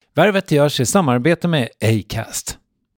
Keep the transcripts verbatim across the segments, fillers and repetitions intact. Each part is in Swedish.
Värvet görs i samarbete med Acast.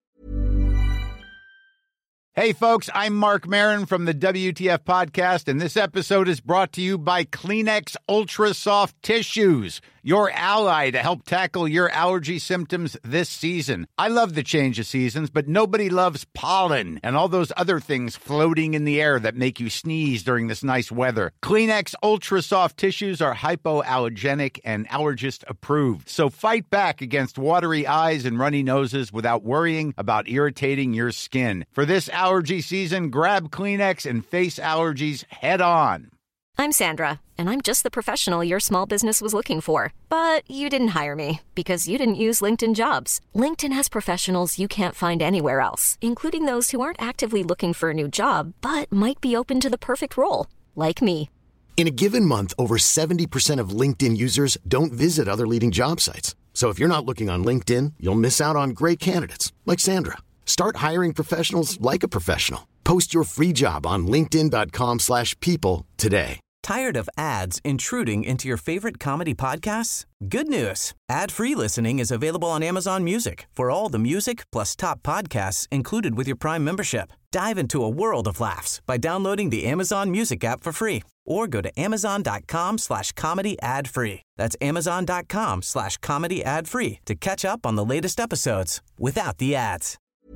Hey folks, I'm Mark Maron from the W T F podcast, and this episode is brought to you by Kleenex Ultra Soft Tissues, your ally to help tackle your allergy symptoms this season. I love the change of seasons, but nobody loves pollen and all those other things floating in the air that make you sneeze during this nice weather. Kleenex Ultra Soft Tissues are hypoallergenic and allergist approved, so fight back against watery eyes and runny noses without worrying about irritating your skin. For this allergy season, grab Kleenex and face allergies head on. I'm Sandra, and I'm just the professional your small business was looking for. But you didn't hire me because you didn't use LinkedIn Jobs. LinkedIn has professionals you can't find anywhere else, including those who aren't actively looking for a new job, but might be open to the perfect role, like me. In a given month, over seventy percent of LinkedIn users don't visit other leading job sites. So if you're not looking on LinkedIn, you'll miss out on great candidates, like Sandra. Start hiring professionals like a professional. Post your free job on linkedin.com slash people today. Tired of ads intruding into your favorite comedy podcasts? Good news. Ad-free listening is available on Amazon Music for all the music plus top podcasts included with your Prime membership. Dive into a world of laughs by downloading the Amazon Music app for free or go to amazon.com slash comedy ad free. That's amazon.com slash comedy ad free to catch up on the latest episodes without the ads.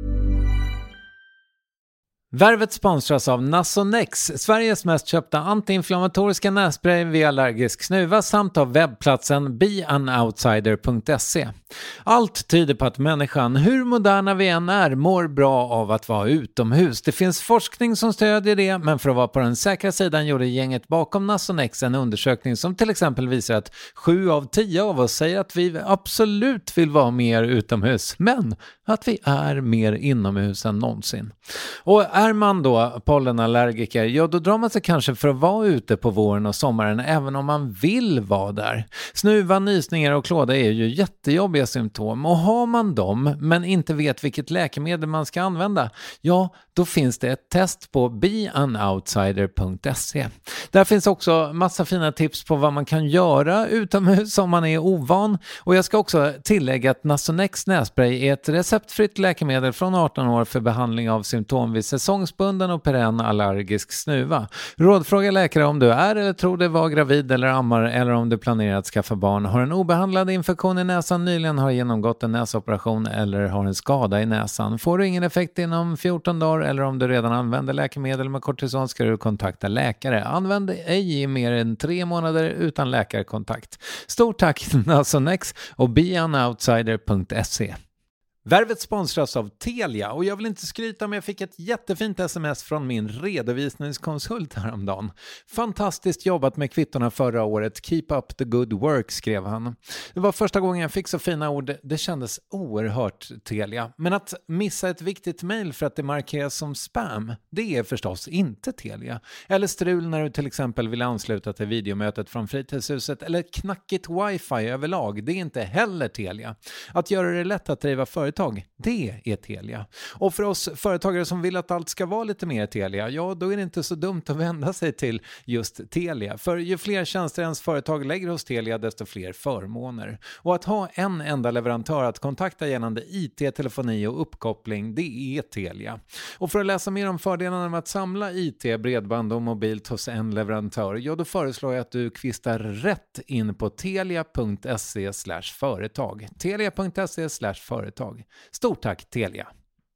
Värvet sponsras av Nasonex, Sveriges mest köpta antiinflammatoriska nässpray vid allergisk snuva, samt av webbplatsen be an outsider punkt se. Allt tyder på att människan, hur moderna vi än är, mår bra av att vara utomhus. Det finns forskning som stödjer det, men för att vara på den säkra sidan gjorde gänget bakom Nasonex en undersökning som till exempel visar att sju av tio av oss säger att vi absolut vill vara mer utomhus, men att vi är mer inomhus än någonsin. Och är man då pollenallergiker, ja då drar man sig kanske för att vara ute på våren och sommaren även om man vill vara där. Snuva, nysningar och klåda är ju jättejobbiga symptom, och har man dem men inte vet vilket läkemedel man ska använda, ja då finns det ett test på be an outsider punkt se. Där finns också massa fina tips på vad man kan göra utomhus om man är ovan, och jag ska också tillägga att Nasonex nässpray är ett receptfritt läkemedel från arton år för behandling av symptom vid säsongsbunden och perenn allergisk snuva. Rådfråga läkare om du är eller tror dig vara gravid eller ammar, eller om du planerar att skaffa barn, har en obehandlad infektion i näsan, nyligen har genomgått en näsoperation eller har en skada i näsan. Får du ingen effekt inom fjorton dagar eller om du redan använder läkemedel med kortison ska du kontakta läkare. Använd ej i mer än tre månader utan läkarkontakt. Stort tack Nasonex och be an outsider punkt se. Värvet sponsras av Telia, och jag vill inte skryta, men jag fick ett jättefint sms från min redovisningskonsult häromdagen. Fantastiskt jobbat med kvittorna förra året. Keep up the good work, skrev han. Det var första gången jag fick så fina ord. Det kändes oerhört Telia. Men att missa ett viktigt mejl för att det markeras som spam, det är förstås inte Telia. Eller strul när du till exempel vill ansluta till videomötet från fritidshuset, eller knackigt wifi överlag, det är inte heller Telia. Att göra det lätt att driva företag, det är Telia. Och för oss företagare som vill att allt ska vara lite mer Telia, ja då är det inte så dumt att vända sig till just Telia. För ju fler tjänster ens företag lägger hos Telia, desto fler förmåner. Och att ha en enda leverantör att kontakta gällande I T, telefoni och uppkoppling, det är Telia. Och för att läsa mer om fördelarna med att samla I T, bredband och mobilt hos en leverantör, ja då föreslår jag att du kvistar rätt in på telia punkt se slash företag. telia punkt se slash företag. Stort tack Telia.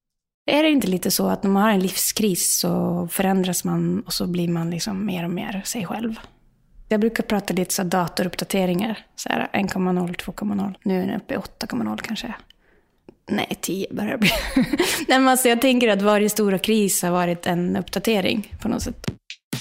Är det inte lite så att när man har en livskris så förändras man och så blir man liksom mer och mer sig själv? Jag brukar prata lite så datoruppdateringar. Så här ett komma noll, två komma noll. Nu är den uppe i åtta komma noll kanske. Nej, tio börjar det bli. Nej, men alltså, jag tänker att varje stora kris har varit en uppdatering på något sätt.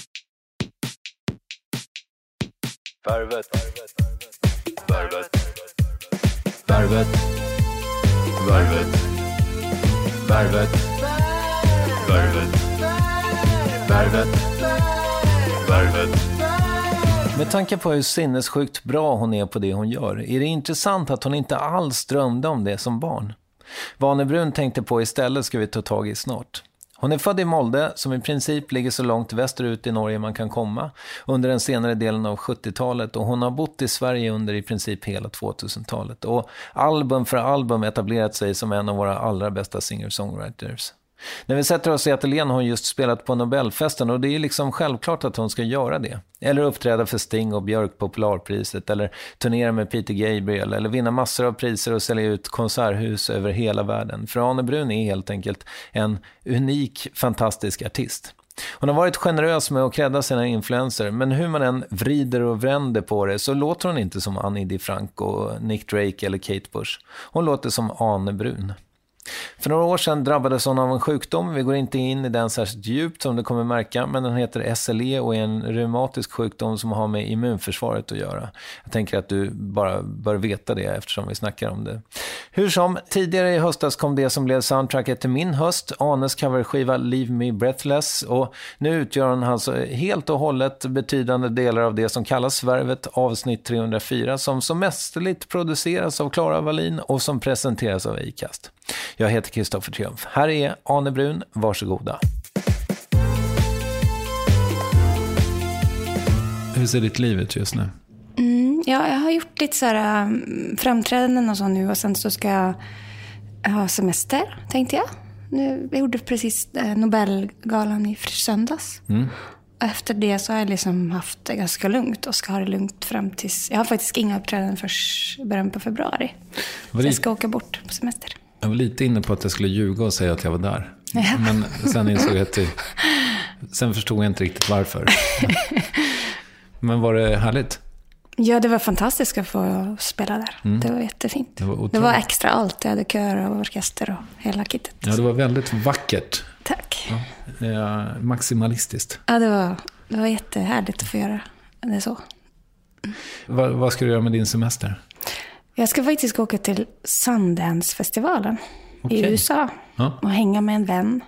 Värvet. Värvet. Värvet. Värvet. Värvet. Värvet. Värvet. Värvet. Med tanke på hur sinnessjukt bra hon är på det hon gör, är det intressant att hon inte alls drömde om det som barn. Vad Anne Brun tänkte på istället ska vi ta tag i snart. Hon är född i Molde som i princip ligger så långt västerut i Norge man kan komma under den senare delen av sjuttiotalet, och hon har bott i Sverige under i princip hela tvåtusentalet och album för album etablerat sig som en av våra allra bästa singer-songwriters. När vi sätter oss i ateljén har hon just spelat på Nobelfesten, och det är liksom självklart att hon ska göra det. Eller uppträda för Sting och Björk Popularpriset, eller turnera med Peter Gabriel, eller vinna massor av priser och sälja ut konserthus över hela världen. För Ane Brun är helt enkelt en unik, fantastisk artist. Hon har varit generös med att krädda sina influenser, men hur man än vrider och vänder på det så låter hon inte som Annie DiFranco, Nick Drake eller Kate Bush. Hon låter som Ane Brun. För några år sedan drabbades hon av en sjukdom. Vi går inte in i den särskilt djupt som du kommer märka, men den heter S L E och är en reumatisk sjukdom som har med immunförsvaret att göra. Jag tänker att du bara bör veta det eftersom vi snackar om det. Hur som, tidigare i höstas kom det som blev soundtracket till min höst, Anes coverskiva Leave Me Breathless, och nu utgör hon alltså helt och hållet betydande delar av det som kallas Värvet avsnitt trehundrafyra, som så mästerligt produceras av Clara Wallin och som presenteras av Acast. Jag heter Kristoffer Triumf. Här är Ane Brun, varsågoda. Hur ser ditt liv ut just nu? Mm, ja, jag har gjort lite så här um, framträdanden och så nu, och sen så ska jag ha semester, tänkte jag. Nu, jag gjorde precis eh, Nobelgalan i söndags. Mm. Efter det så har jag liksom haft det ganska lugnt och ska ha det lugnt fram tills... Jag har faktiskt inga uppträdanden först början på februari. Så jag ska åka bort på semester. Jag var lite inne på att jag skulle ljuga och säga att jag var där. Ja. Men sen insåg jag att det, sen förstod jag inte riktigt varför. Men var det härligt? Ja, det var fantastiskt att få spela där. Mm. Det var jättefint. Det var, det var extra allt. Jag hade kör och orkester och hela kittet. Ja, det var väldigt vackert. Tack. Ja, ja, maximalistiskt. Ja, det var, det var jättehärligt att få göra det så. Mm. Va, vad ska du göra med din semester? Jag ska faktiskt åka till Sundance-festivalen okay. i U S A ja. och hänga med en vän.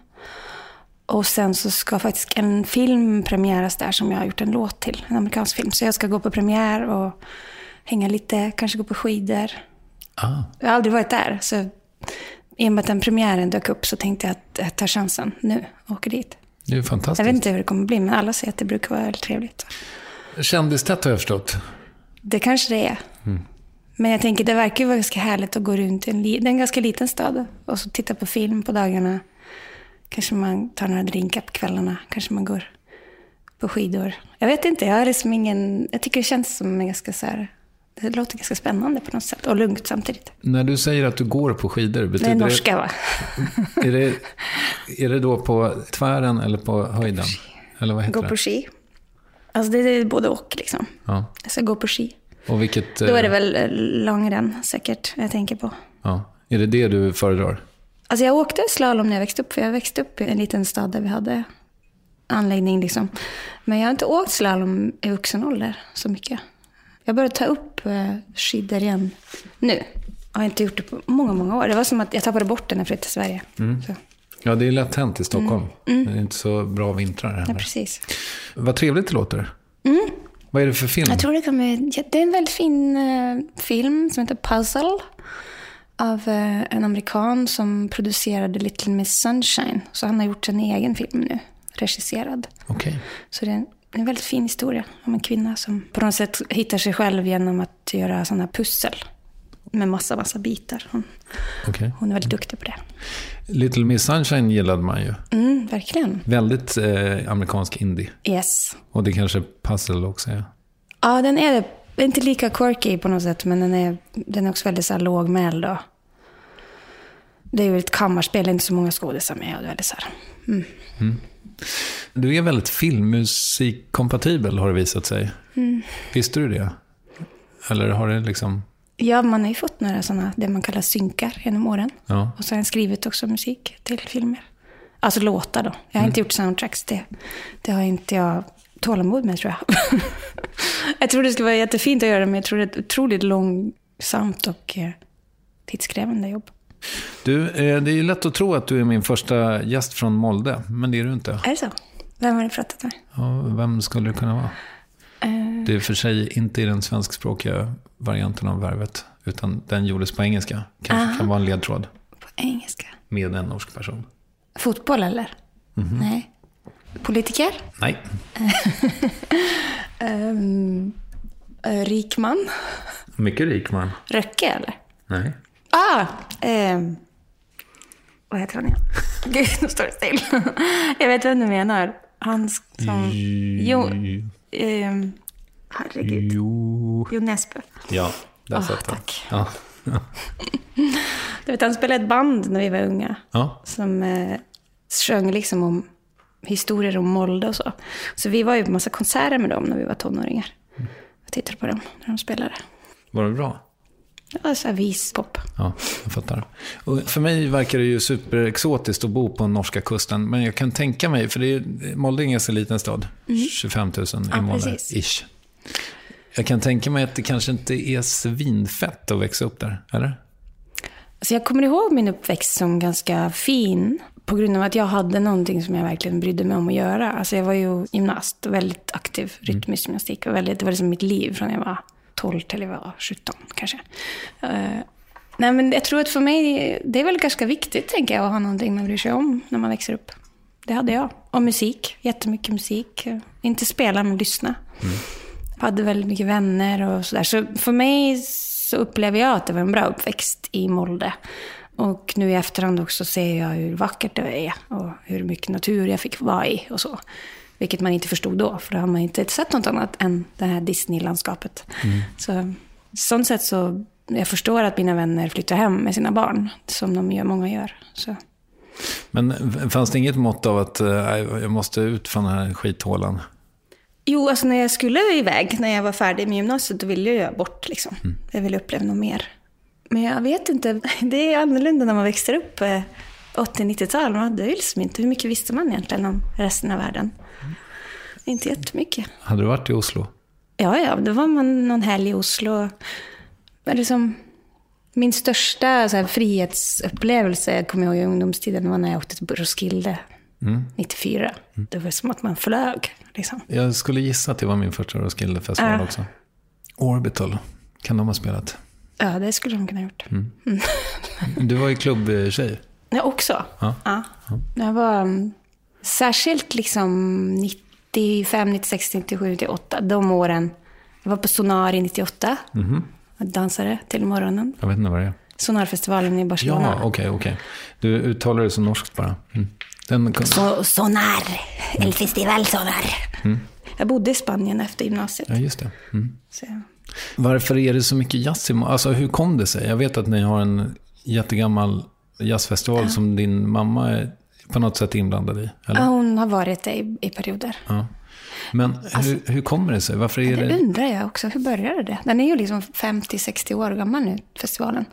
Och sen så ska faktiskt en film premiäras där som jag har gjort en låt till, en amerikansk film. Så jag ska gå på premiär och hänga lite, kanske gå på skidor. Ah. Jag har aldrig varit där, så i och med att den premiären dök upp så tänkte jag att jag tar chansen nu och åker dit. Det är fantastiskt. Jag vet inte hur det kommer bli, men alla säger att det brukar vara väldigt trevligt. Kändistätt har jag förstått. Det kanske det är. Mm. Men jag tänker, det verkar ju vara ganska härligt att gå runt i en, li- en ganska liten stad och så titta på film på dagarna. Kanske man tar några drinkar på kvällarna. Kanske man går på skidor. Jag vet inte, jag har liksom ingen... Jag tycker det känns som en ganska så här... Det låter ganska spännande på något sätt. Och lugnt samtidigt. När du säger att du går på skidor... Betyder det är norska, va? är, det, är det då på tvären eller på höjden? Eller vad heter gå det? Gå på ski. Alltså det är både och liksom. Ja. Jag ska gå på ski. Och vilket... Då är det väl långrenn säkert jag tänker på. Ja. Är det det du föredrar? Alltså jag åkte slalom när jag växte upp. För jag växte upp i en liten stad där vi hade anläggning liksom. Men jag har inte åkt slalom i vuxen ålder så mycket. Jag började ta upp skidor igen nu. Jag har inte gjort det på många, många år. Det var som att jag tappade bort den när jag flyttade till Sverige. Mm. Ja, det är lätt hänt i Stockholm. Mm. Mm. Det är inte så bra vintrar här. Ja, precis. Vad trevligt det låter. Mm. Vad är det för film? Jag tror det kan bli... Det är en väldigt fin uh, film som heter Puzzle. Av uh, en amerikan som producerade Little Miss Sunshine. Så han har gjort en egen film nu. Regisserad. Okej. Okay. Så det är en, en väldigt fin historia om en kvinna som på något sätt hittar sig själv genom att göra sådana pussel. Med massa, massa bitar. Hon, okay. hon är väldigt duktig på det. Little Miss Sunshine gillade man ju. Mm, verkligen. Väldigt eh, amerikansk indie. Yes. Och det kanske Puzzle också är. Ja, den är det. Inte lika quirky på något sätt. Men den är, den är också väldigt så här lågmäld då. Det är ju ett kammarspel, inte så många skådespelare med. Och det är väldigt så här. Mm. Mm. Du är väldigt filmmusikkompatibel har det visat sig. Mm. Visste du det? Eller har det liksom... Ja, man har ju fått några sådana, det man kallar synkar genom åren. Ja. Och så har jag skrivit också musik till filmer. Alltså låtar då. Jag har mm. inte gjort soundtracks, det, det har inte jag tålamod med tror jag. Jag tror det skulle vara jättefint att göra, men jag tror det är ett otroligt långsamt och eh, tidskrävande jobb. Du, eh, det är ju lätt att tro att du är min första gäst från Molde, men det är du inte. Är det så? Vem har du pratat med? Ja, vem skulle det kunna vara? Uh... Det är för sig inte i den svenskspråkiga varianten av Värvet, utan den gjordes på engelska. Kanske uh-huh. kan vara en ledtråd. På engelska? Med en norsk person. Fotboll eller? Mm-hmm. Nej. Politiker? Nej. um, uh, rikman? Mycket rikman. Röcke, eller? Nej. Ah! Um, vad heter han igen? Gud, nu står det still. Jag vet vem du menar. Han som... Jo... Um, herregud. Jo... Jo Nesbø. Ja, där oh, satt han. Tack. Ja. Ja. Du vet, han spelade ett band när vi var unga. Ja. Som eh, sjöng liksom om historier om Molde och så. Så vi var ju på massa konserter med dem när vi var tonåringar. Jag tittade på dem när de spelade. Var det bra? Det var så här vispop. Ja, jag fattar. Och för mig verkar det ju superexotiskt att bo på norska kusten. Men jag kan tänka mig, för det är, Molde är en ganska liten stad. Mm. tjugofem tusen ja, invånare, ish. Jag kan tänka mig att det kanske inte är svinfett att växa upp där, eller? Alltså jag kommer ihåg min uppväxt som ganska fin. På grund av att jag hade någonting som jag verkligen brydde mig om att göra. Alltså jag var ju gymnast och väldigt aktiv, rytmisk gymnastik. Och väldigt, det var liksom mitt liv från jag var tolv till jag var sjutton kanske. Uh, nej men jag tror att för mig, det är väl ganska viktigt tänker jag att ha någonting man bryr sig om när man växer upp. Det hade jag. Och musik, jättemycket musik. Inte spela men lyssna. Mm. Jag hade väldigt mycket vänner och sådär. Så för mig så upplever jag att det var en bra uppväxt i Molde. Och nu i efterhand också ser jag hur vackert det är. Och hur mycket natur jag fick vara i och så. Vilket man inte förstod då. För då har man inte sett något annat än det här Disney-landskapet. Mm. Så sånt sätt så jag förstår att mina vänner flyttar hem med sina barn. Som de gör, många gör. Så. Men fanns det inget mått av att äh, jag måste ut från den här skithålan? Jo, alltså när jag skulle iväg, när jag var färdig med gymnasiet, då ville jag bort liksom. Mm. Jag ville uppleva något mer. Men jag vet inte, det är annorlunda när man växer upp åttio-nittiotal. Man hade ju liksom inte, hur mycket visste man egentligen om resten av världen? Mm. Inte jättemycket. Hade du varit i Oslo? Ja, ja, då var man någon helg i Oslo. Men liksom, min största så här, frihetsupplevelse, kommer jag ihåg i ungdomstiden, var när jag åkte till Roskilde. Mm. nittiofyra. Mm. Det var som att man flög. Liksom. Jag skulle gissa att det var min första Roskilde-festival äh. också. Orbital. Kan de ha spelat? Ja, det skulle de kunna ha gjort. Mm. Mm. Du var ju klubbtjej. Ja, också. Ja. Ja. Jag var um, särskilt liksom nittiofem, nittiosex, nittiosju, nittioåtta. De åren. Jag var på Sonar i nittioåtta. Mm-hmm. Och dansade till morgonen. Jag vet inte vad det är. Sonarfestivalen i Barcelona. Ja, okej, okay, okej. Okay. Du uttalar det så norskt bara. Mm. Den... Så, sonar. El festival Sonar. Mm. Jag bodde i Spanien efter gymnasiet. Ja, just det. Mm. Så. Varför är det så mycket jazz? Alltså, hur kom det sig? Jag vet att ni har en jättegammal jazzfestival ja. som din mamma är på något sätt inblandad i. Eller? Ja, hon har varit det i, i perioder. Ja. Men alltså, hur, hur kommer det sig? Varför är det, det undrar jag också. Hur började det? Den är ju liksom femtio sextio år gammal nu, festivalen.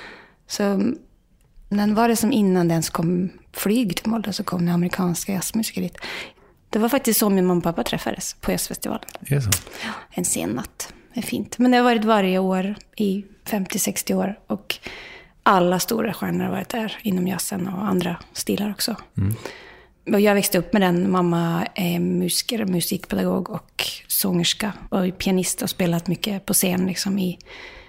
Så den var det som innan den kom flyg till Molde, så kom det amerikanska jazzmusiker dit. Det var faktiskt så min mamma och pappa träffades på jazzfestivalen. Är så? Ja, en sen natt. Det är fint. Men det har varit varje år i femtio sextio år. Och alla stora stjärnor har varit där inom jazzen och andra stilar också. Mm. Och jag växte upp med den. Mamma är musiker, musikpedagog och sångerska. Och pianist och spelat mycket på scen liksom i,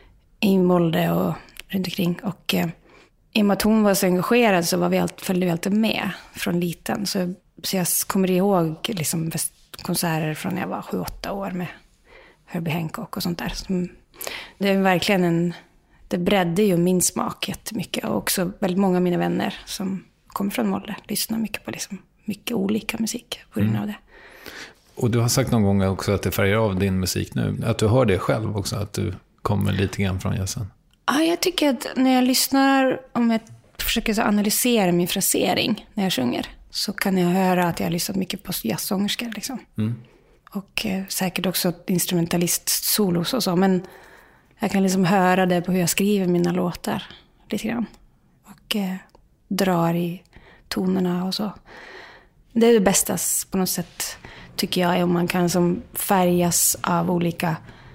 i Molde och runt omkring. Och eh, i och med att hon var så engagerad så var vi alltid, följde vi alltid med från liten. Så, så jag kommer ihåg liksom konserter från när jag var sju åtta år med Herbie Hancock och sånt där. Så det är verkligen en... Det bredde ju min smak jättemycket. Och också väldigt många av mina vänner som kommer från Molde lyssnar mycket på liksom, mycket olika musik på grund av det. Och du har sagt någon gång också att det färgar av din musik nu. Att du hör det själv också, att du kommer lite grann från jazzen. Ja, jag tycker att när jag lyssnar, om jag försöker så analysera min frasering när jag sjunger, så kan jag höra att jag har lyssnat mycket på jazzsångerskor liksom. Mm. Och eh, säkert också instrumentalist-solos och så, men jag kan liksom höra det på hur jag skriver mina låtar lite grann. Och eh, drar i tonerna och så. Det är det bästa på något sätt, tycker jag, om man kan som färgas av olika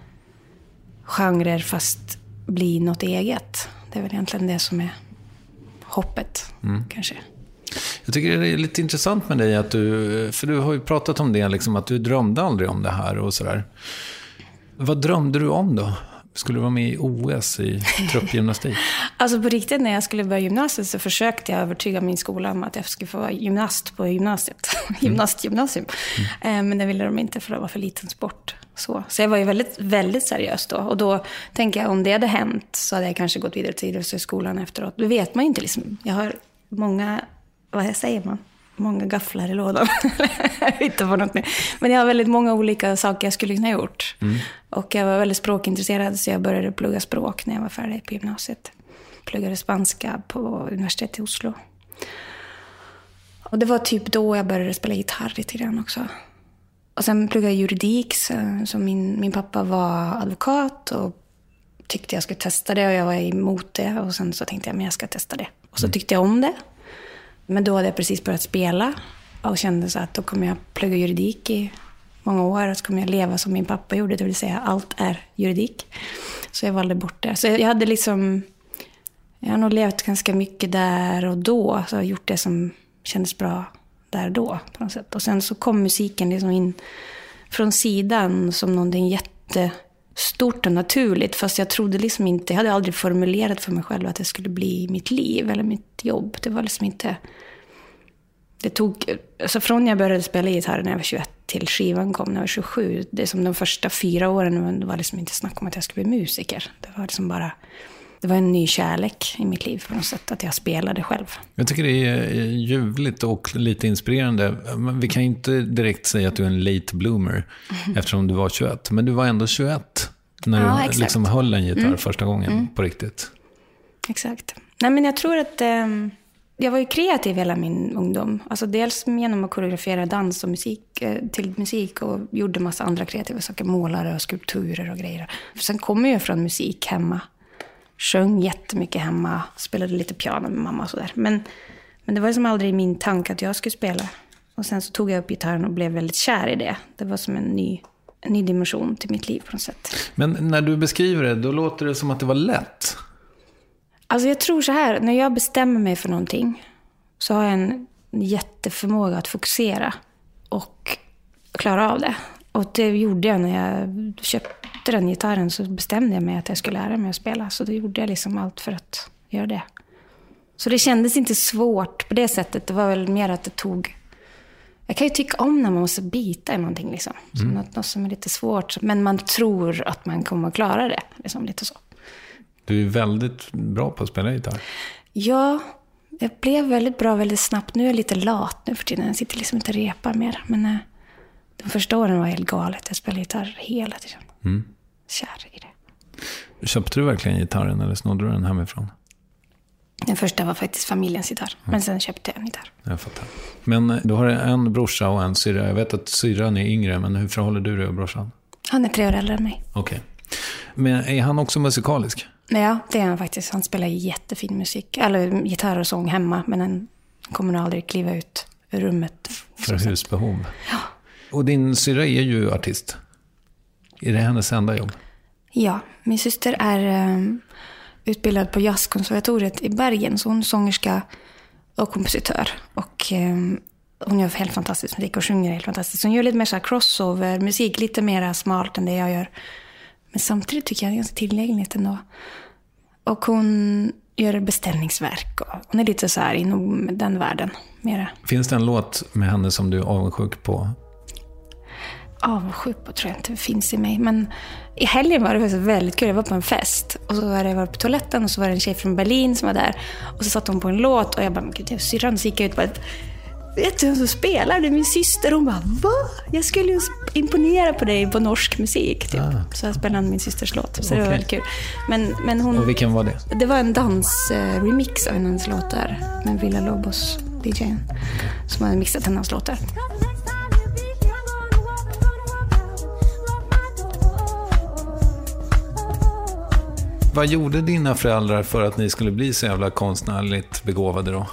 genrer fast bli något eget. Det är väl egentligen det som är hoppet, mm. kanske. Jag tycker det är lite intressant med dig att du, för du har ju pratat om det liksom, att du drömde aldrig om det här och sådär. Vad drömde du om då? skulle du vara med i O S i truppgymnastik? Alltså på riktigt, när jag skulle börja gymnasiet så försökte jag övertyga min skola om att jag skulle få vara gymnast på gymnasiet. Mm. Gymnastgymnasium. Mm. Men det ville de inte för det var för liten sport. Så, så jag var ju väldigt, väldigt seriös då. Och då tänker jag, om det hade hänt så hade jag kanske gått vidare till idrottshögskolan efteråt. Det vet man ju inte liksom. Jag har många, vad säger man? Många gafflar i lådan. Inte på något nu. Men jag har väldigt många olika saker jag skulle kunna ha gjort. Mm. Och jag var väldigt språkintresserad så jag började plugga språk när jag var färdig på gymnasiet. Pluggade spanska på universitetet i Oslo. Och det var typ då jag började spela gitarr lite grann också. Och sen pluggade jag juridik. Så, så min, min pappa var advokat och tyckte jag skulle testa det och jag var emot det. Och sen så tänkte jag, men jag ska testa det. Och så tyckte jag om det. Men då hade jag precis börjat spela och kände så att då kommer jag plugga juridik i många år och så kommer jag leva som min pappa gjorde, det vill säga allt är juridik. Så jag valde bort det. Så jag hade liksom, jag har nog levt ganska mycket där och då, så jag har gjort det som kändes bra där då på något sätt. Och sen så kom musiken liksom in från sidan som någonting jättestort och naturligt, fast jag trodde liksom inte, jag hade aldrig formulerat för mig själv att det skulle bli mitt liv eller mitt jobb. Det var liksom inte, det tog, alltså från jag började spela gitarr när jag var tjugoett till skivan kom när jag var tjugosju, det är som de första fyra åren, det var liksom inte snack om att jag skulle bli musiker. Det var liksom bara, det var en ny kärlek i mitt liv på något sätt, att jag spelade själv. Jag tycker det är ljuvligt och lite inspirerande. Vi kan inte direkt säga att du är en late bloomer mm. eftersom du var tjugoett. Men du var ändå tjugoett när ja, du liksom höll en gitarr mm. första gången mm. på riktigt. Exakt. Nej, men jag tror att eh, jag var ju kreativ hela min ungdom. Alltså dels genom att koreografera dans och musik eh, till musik och gjorde massa andra kreativa saker. Målare och skulpturer och grejer. För sen kommer jag från musik hemma. Sjöng jättemycket hemma, spelade lite piano med mamma och sådär. Men, men det var som aldrig min tanke att jag skulle spela. Och sen så tog jag upp gitarren och blev väldigt kär i det. Det var som en ny, en ny dimension till mitt liv på något sätt. Men när du beskriver det, då låter det som att det var lätt. Alltså jag tror så här, när jag bestämmer mig för någonting så har jag en jätteförmåga att fokusera och klara av det. Och det gjorde jag när jag köpte den gitarren, så bestämde jag mig att jag skulle lära mig att spela. Så då gjorde jag liksom allt för att göra det. Så det kändes inte svårt på det sättet. Det var väl mer att det tog... Jag kan ju tycka om när man måste bita i någonting liksom. Som mm. något, något som är lite svårt. Men man tror att man kommer att klara det. Liksom lite så. Du är väldigt bra på att spela gitarr. Ja, jag blev väldigt bra väldigt snabbt. Nu är jag lite lat nu för tiden. Jag sitter liksom inte och repar mer. Men äh, de första åren var helt galet. Jag spelade gitarr hela tiden. Mm. Kär i det. Köpte du verkligen gitarren eller snodde du den hemifrån? Den första var faktiskt familjens gitarr. Mm. Men sen köpte jag en gitarr. Jag fattar. Men du har en brorsa och en syrra. Jag vet att syrran är yngre, men hur förhåller du dig och brorsan? Han är tre år äldre än mig. Okej. Okay. Men är han också musikalisk? Ja, det är han faktiskt. Han spelar jättefin musik. Eller gitarr och sång hemma. Men han kommer nog aldrig kliva ut ur rummet. För husbehov. Ja. Och din syrra är ju artist. Är det hennes enda jobb? Ja, min syster är um, utbildad på jazzkonservatoriet i Bergen. Så hon är sångerska och kompositör. Och um, hon gör helt fantastisk musik och sjunger helt fantastiskt. Hon gör lite mer så här crossover musik, lite mer smalt än det jag gör. Men samtidigt tycker jag det är ganska tillgängligt ändå. Och hon gör beställningsverk. Och hon är lite så här inom den världen. Mera. Finns det en låt med henne som du är avundsjuk på? Avundsjuk på tror jag inte finns i mig. Men i helgen var det faktiskt väldigt kul. Jag var på en fest. Och så var jag var på toaletten. Och så var det en tjej från Berlin som var där. Och så satt hon på en låt. Och jag bara, men gud, jag syrran. Så gick jag ut på ett... Vet du vem som spelar? Det är min syster. Hon bara, va? Jag skulle ju imponera på dig på norsk musik. Typ. Ah. Så jag spelade min systers låt. Så okay. Det var väldigt kul. Men, men hon, och vilken var det? Det var en dans-remix av hennes låtar. Med Villa Lobos, D J:n. Som hade mixat hennes låtar. Vad gjorde dina föräldrar för att ni skulle bli så jävla konstnärligt begåvade då?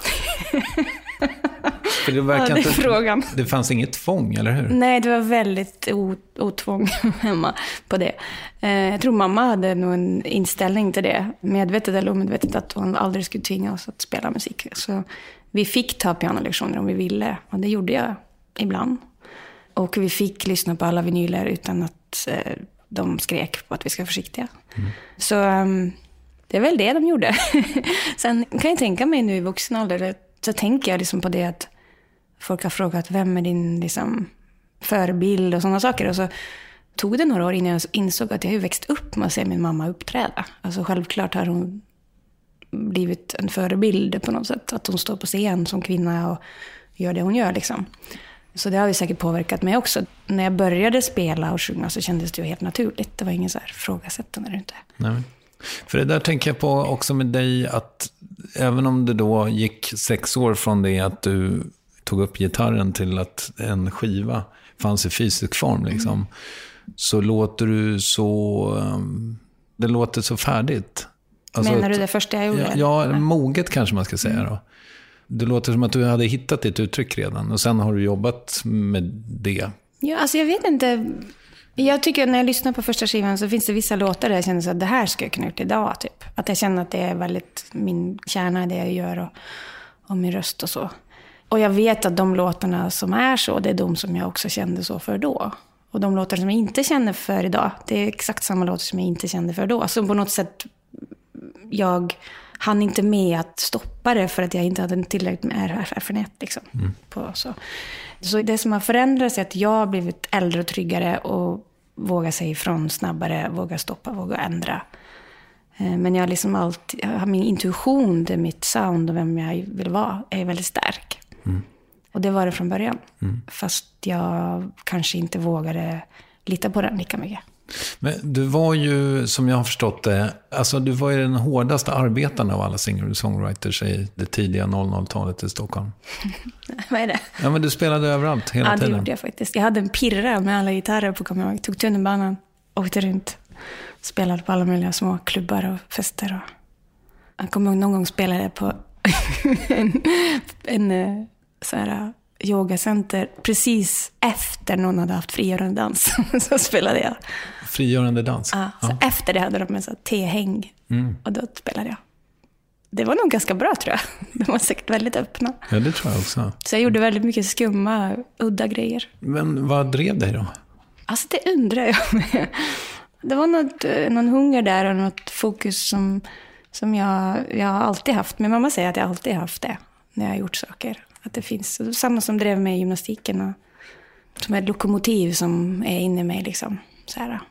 För det verkar ja, det är inte, frågan. Det fanns inget tvång, eller hur? Nej, det var väldigt otvång hemma på det. Jag tror mamma hade nog en inställning till det. Medvetet eller omedvetet att hon aldrig skulle tvinga oss att spela musik. Så vi fick ta pianolektioner om vi ville. Och det gjorde jag ibland. Och vi fick lyssna på alla vinyler utan att de skrek på att vi ska vara försiktiga. Mm. Så um, det är väl det de gjorde. Sen kan jag tänka mig nu i vuxen ålder, så tänker jag liksom på det att folk har frågat vem är din liksom, förebild och sådana saker. Och så tog det några år innan jag insåg att jag har växt upp med att se min mamma uppträda. Alltså självklart har hon blivit en förebild på något sätt. Att hon står på scen som kvinna och gör det hon gör liksom. Så det har ju säkert påverkat mig också. När jag började spela och sjunga så kändes det ju helt naturligt. Det var ingen så här frågasättande inte. Nej. För det där tänker jag på också med dig, att även om det då gick sex år från det att du tog upp gitarren till att en skiva fanns i fysisk form liksom, mm. så låter du så, det låter så färdigt. Alltså, menar du det första jag gjorde? Ja, ja, moget kanske man ska säga då. Det låter som att du hade hittat ditt uttryck redan och sen har du jobbat med det. Ja, alltså jag vet inte. Jag tycker när jag lyssnar på första skivan så finns det vissa låtar där jag känner att det här ska jag kunna gjort idag typ. Att jag känner att det är väldigt min kärna, det jag gör och, och min röst och så. Och jag vet att de låtarna som är så, det är de som jag också kände så för då. Och de låtar som jag inte känner för idag, det är exakt samma låtar som jag inte kände för då. Så på något sätt, jag hann inte med att stoppa det för att jag inte hade en tillräckligt med erfarenhet liksom. Mm. På, så. så det som har förändrats är att jag har blivit äldre och tryggare och vågar säga ifrån snabbare, vågar stoppa, vågar ändra. Men jag har liksom alltid, jag har min intuition, det är mitt sound och vem jag vill vara, är väldigt stark. Mm. Och det var det från början. Mm. Fast jag kanske inte vågade lita på den lika mycket. Men du var ju, som jag har förstått det, alltså du var ju den hårdaste arbetaren av alla singer-songwriters i det tidiga noll noll-talet i Stockholm. Vad är det? Ja, men du spelade överallt hela ja, tiden. Ja, det gjorde jag faktiskt. Jag hade en pirra med alla gitarrer på, kommer jag ihåg. Tog tunnelbanan, åkte runt, spelade på alla möjliga små klubbar och fester. Och jag kommer ihåg någon gång spelade jag på en, en så här yogacenter precis efter någon hade haft frigörande dans. Så spelade jag. Frigörande dans? Ja, så ja. Efter det hade de en sån te-häng. Mm. Och då spelade jag. Det var nog ganska bra, tror jag. De var säkert väldigt öppna. Ja, det tror jag också. Så jag gjorde väldigt mycket skumma, udda grejer. Men vad drev dig då? Alltså det undrar jag med. Det var något, någon hunger där och något fokus som, som jag, jag har alltid haft. Min mamma säger att jag alltid har haft det när jag har gjort saker. Att det finns samma som drev mig i gymnastiken och som är ett lokomotiv som är inne i mig liksom. Så här,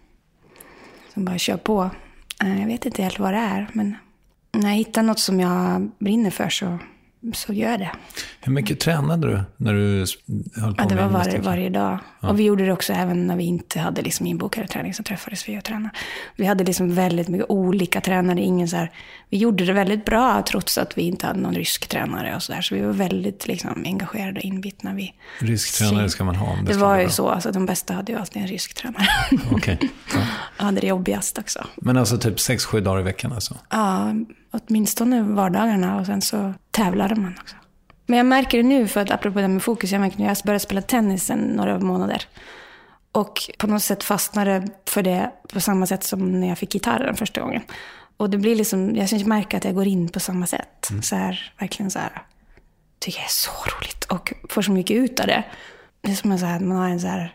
som bara kör på. Jag vet inte helt vad det är, men när jag hittar något som jag brinner för så, så gör det. Hur mycket tränade du när du höll på ja, det med var var, varje dag. Ja. Och vi gjorde det också även när vi inte hade liksom inbokade träning, så träffades vi och tränade. Vi hade liksom väldigt mycket olika tränare. Ingen så här, vi gjorde det väldigt bra trots att vi inte hade någon rysk tränare och så där. Så vi var väldigt liksom, engagerade och inbitna. Vi rysk tränare ska man ha. Om det det var ju bra. Så. Alltså, de bästa hade ju alltid en rysk tränare. Okej. Okay. Ja. Jag hade det jobbigast också. Men alltså typ sex, sju dagar i veckan alltså? Ja, åtminstone vardagarna och sen så tävlade man också. Men jag märker det nu, för att apropå det med fokus, jag märker nu, jag började spela tennis sen några månader. Och på något sätt fastnade för det på samma sätt som när jag fick gitarren första gången. Och det blir liksom, jag syns märka att jag går in på samma sätt. Mm. Så här, verkligen så här, tycker jag är så roligt och får så mycket ut av det. Det är som en så här, man har en så här,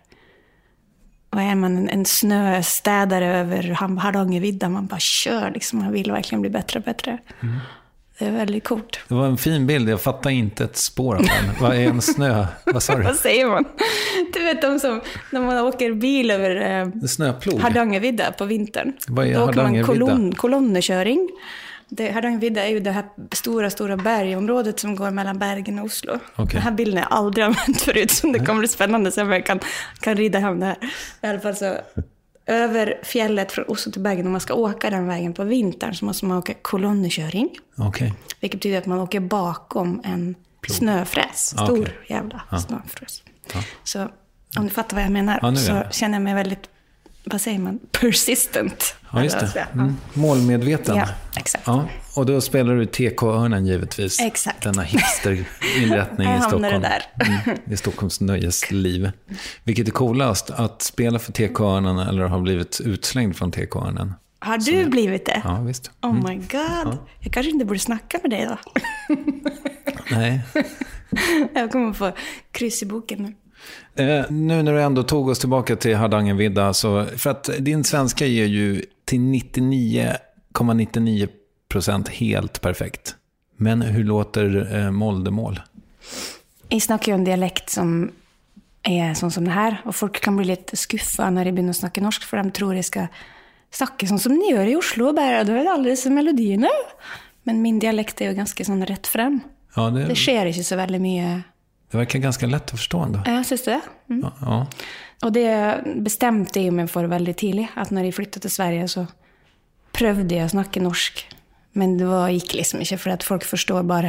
vad är man, en, en snöstädare över Hardangervidda. Man bara kör liksom, man vill verkligen bli bättre och bättre. Mm. Det är väldigt coolt. Det var en fin bild, jag fattar inte ett spår av den. Vad är en snö? Vad sa du? Vad säger man? Du vet de som, när man åker bil över eh, snöplog. Hardangervidda på vintern. Vad är då åker man kolon, Hardangervidda? kolonnerköring. Det, Hardangervidda är ju det här stora, stora bergområdet som går mellan Bergen och Oslo. Okay. Den här bilden har jag aldrig använt förut, så det kommer bli spännande så jag kan, kan rida hem det här. I alla fall så, över fjället från Oslo till Bergen, om man ska åka den vägen på vintern så måste man åka kolonnerköring. Okay. Vilket betyder att man åker bakom en Plog. snöfräs. Stor okay. jävla ja. snöfräs. Ja. Så om du fattar vad jag menar ja, så jag. känner jag mig väldigt, vad säger man, persistent. Ja, just det. Mm. Målmedveten. Ja, exakt. Ja, och då spelar du T K-örnen givetvis. Exakt. Denna hipsterinrättning i Stockholm. Där. Mm, i Stockholms nöjesliv. Vilket är coolast, att spela för T K-örnen eller har blivit utslängd från T K-örnen? Har du jag... blivit det? Ja, visst. Mm. Oh my god. Ja. Jag kanske inte borde snacka med dig då. Nej. Jag kommer få kryss i boken nu. Eh, nu när du ändå tog oss tillbaka till Hardangervidda, så, för att din svenska är ju till nittionio komma nittionio procent helt perfekt. Men hur låter eh, Moldemål? Jag snackar ju en dialekt som är sån som det här. Och folk kan bli lite skuffa när de börjar snacka norsk, för de tror jag ska snacka sån som ni gör i Oslo och bara, då är det alldeles som melodierna. Men min dialekt är ju ganska sån rätt fram. Ja, det, det sker inte så väldigt mycket. Det verkar ganska lätt att förstå ändå. Ja, syns det. Mm. Ja, ja. Och det bestämde jag mig för väldigt tidigt, att när jag flyttade till Sverige så prövade jag att snacka norsk. Men det var gick liksom inte, för att folk förstår bara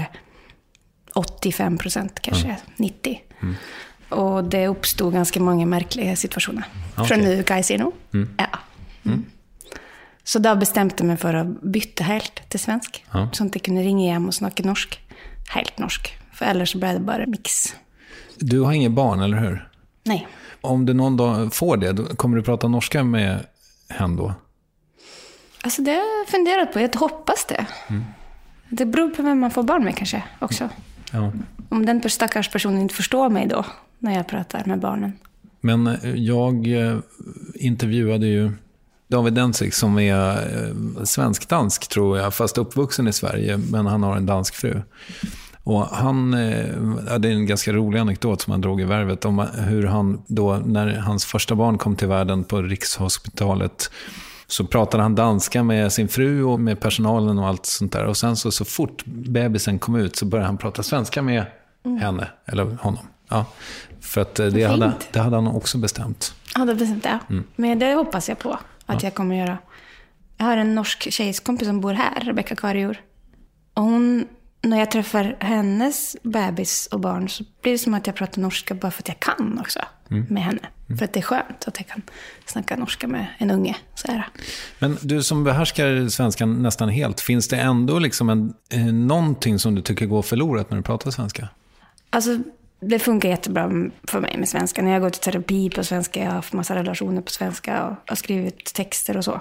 åttiofem procent, kanske mm. nittio. Mm. Och det uppstod ganska många märkliga situationer. Okay. Från nu kan jag se nu. Mm. Ja. Mm. Mm. Så då bestämde jag mig för att byta helt till svensk. Ja. Så att jag kunde ringa hem och snacka norsk. Helt norsk. För ellers så blev det bara mix. Du har inga barn, eller hur? Nej. Om du någon dag får det, då kommer du prata norska med henne då? Alltså det har jag funderat på. Jag hoppas det. Mm. Det beror på vem man får barn med kanske också. Ja. Om den stackars personen inte förstår mig då när jag pratar med barnen. Men jag intervjuade ju David Densik som är svensk-dansk tror jag, fast uppvuxen i Sverige, men han har en dansk fru. Och han, ja, det är en ganska rolig anekdot som han drog i Värvet om hur han då, när hans första barn kom till världen på Rikshospitalet, så pratade han danska med sin fru och med personalen och allt sånt där. Och sen så, så fort bebisen kom ut så började han prata svenska med mm. henne, eller honom. Ja, för att det hade, det hade han också bestämt. Ja, det bestämt det. Mm. Men det hoppas jag på att ja. jag kommer göra. Jag har en norsk tjejskompis som bor här, Rebecca Karjor. Och hon, när jag träffar hennes bebis och barn, så blir det som att jag pratar norska bara för att jag kan också mm. med henne. Mm. För att det är skönt att jag kan snacka norska med en unge. Så här. Men du som behärskar svenskan nästan helt, finns det ändå liksom en, eh, någonting som du tycker går förlorat när du pratar svenska? Alltså, det funkar jättebra för mig med svenska. När jag går till terapi på svenska, jag har haft massa relationer på svenska och har skrivit texter och så.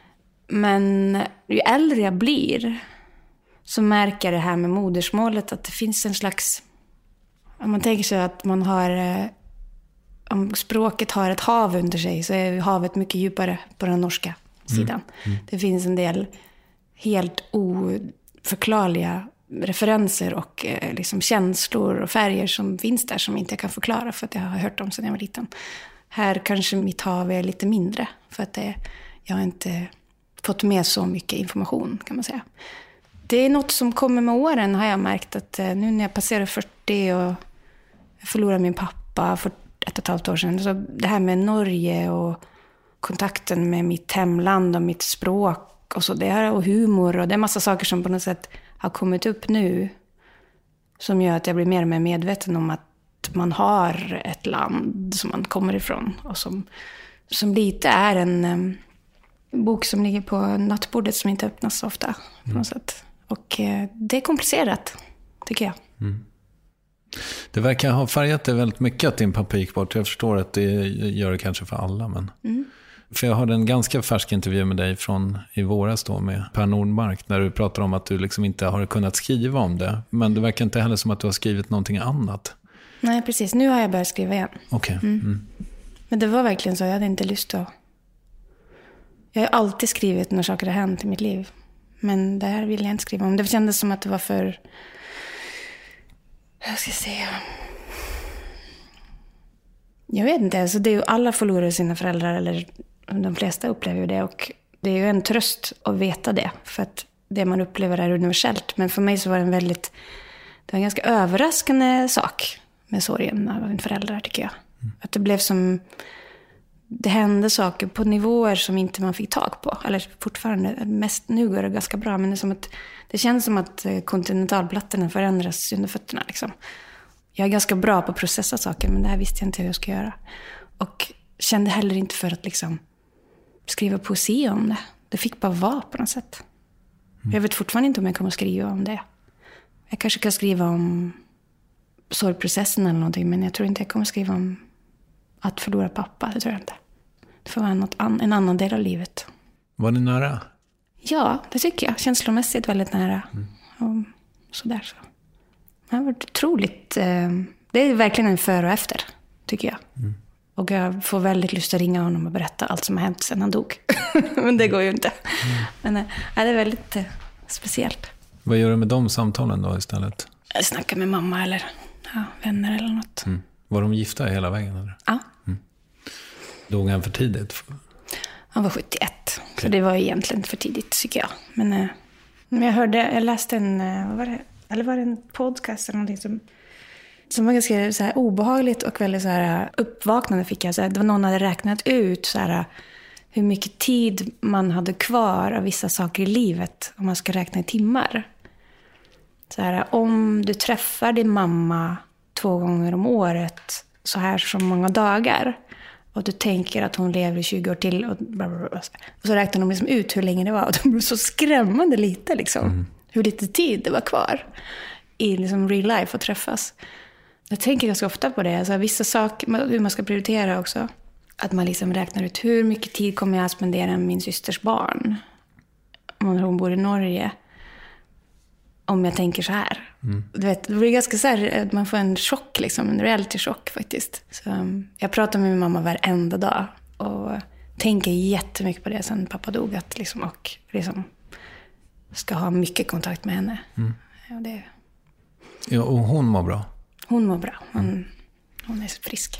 Men ju äldre jag blir så märker jag det här med modersmålet att det finns en slags... Om man tänker sig att man har... Om språket har ett hav under sig så är havet mycket djupare på den norska sidan. Mm. Mm. Det finns en del helt oförklarliga referenser och eh, liksom känslor och färger som finns där som inte jag kan förklara för att jag har hört dem sedan jag var liten. Här kanske mitt hav är lite mindre för att det, jag har inte fått med så mycket information kan man säga. Det är något som kommer med åren har jag märkt att eh, nu när jag passerar fyrtio och jag förlorar min pappa för ett och ett halvt år sedan. Så det här med Norge och kontakten med mitt hemland och mitt språk och så där och humor och det är massa saker som på något sätt har kommit upp nu som gör att jag blir mer och mer medveten om att man har ett land som man kommer ifrån och som, som lite är en um, bok som ligger på nattbordet som inte öppnas så ofta på något mm. sätt. Och uh, det är komplicerat, tycker jag. Mm. Det verkar ha färgat det väldigt mycket att din pappa gick bort. Jag förstår att det gör det kanske för alla. Men... Mm. För jag hade en ganska färsk intervju med dig från i våras då med Per Nordmark. När du pratar om att du liksom inte har kunnat skriva om det. Men det verkar inte heller som att du har skrivit någonting annat. Nej, precis. Nu har jag börjat skriva igen. Okej. Okay. Mm. Mm. Men det var verkligen så. Jag hade inte lust att... Jag har alltid skrivit när saker har hänt i mitt liv. Men det här vill jag inte skriva om. Det kändes som att det var för... Jag ska se. Jag vet inte. Alltså det är ju alla förlorar sina föräldrar. Eller de flesta upplever ju det. Och det är ju en tröst att veta det. För att det man upplever är universellt. Men för mig så var det en väldigt... Det var en ganska överraskande sak med sorgen av en förälder, tycker jag. Mm. Att det blev som... Det hände saker på nivåer som inte man fick tag på. Eller fortfarande, mest nu går det ganska bra. Men det, är som att, det känns som att kontinentalplattorna förändras under fötterna. Liksom. Jag är ganska bra på att processa saker, men det här visste jag inte hur jag ska göra. Och kände heller inte för att liksom, skriva poesi om det. Det fick bara vara på något sätt. Mm. Jag vet fortfarande inte om jag kommer att skriva om det. Jag kanske kan skriva om sorgprocessen eller någonting, men jag tror inte jag kommer att skriva om att förlora pappa, det tror jag inte. Det får vara något an- en annan del av livet. Var det nära? Ja, det tycker jag. Känslomässigt väldigt nära. Mm. Och sådär så. Det har varit otroligt... Eh, det är verkligen en för och efter, tycker jag. Mm. Och jag får väldigt lust att ringa honom och berätta allt som har hänt sedan han dog. Men det går ju inte. Mm. Men äh, det är väldigt äh, speciellt. Vad gör du med de samtalen då istället? Jag snackar med mamma eller ja, vänner eller något. Mm. Var de gifta hela vägen? Eller? Ja. Mm. Dog han för tidigt? Han var sjuttioett. Okay. Så det var egentligen för tidigt tycker jag. Men, äh, men jag hörde, jag läste en, vad var det? Eller var det en podcast eller någonting som... Som var ganska så här obehagligt och väldigt så här uppvaknande fick jag. Så här, det var någon hade räknat ut så här, hur mycket tid man hade kvar av vissa saker i livet om man ska räkna i timmar. Så här, om du träffar din mamma två gånger om året så här så många dagar och du tänker att hon lever i tjugo år till och, och så räknar de liksom ut hur länge det var och de blev så skrämmande lite liksom. Mm. Hur lite tid det var kvar i liksom real life att träffas. Jag tänker ganska ofta på det. Alltså, vissa saker, hur man ska prioritera också. Att man liksom räknar ut hur mycket tid kommer jag att spendera med min systers barn. Om hon bor i Norge. Om jag tänker så här. Mm. Du vet, det blir ganska så här, man får en chock liksom, en reality-chock faktiskt. Så, um, jag pratar med min mamma varenda dag. Och tänker jättemycket på det sen pappa dog. Att liksom, och liksom ska ha mycket kontakt med henne. Mm. Ja, det... ja, och hon mår bra? Hon mår bra. Hon, mm. hon är så frisk.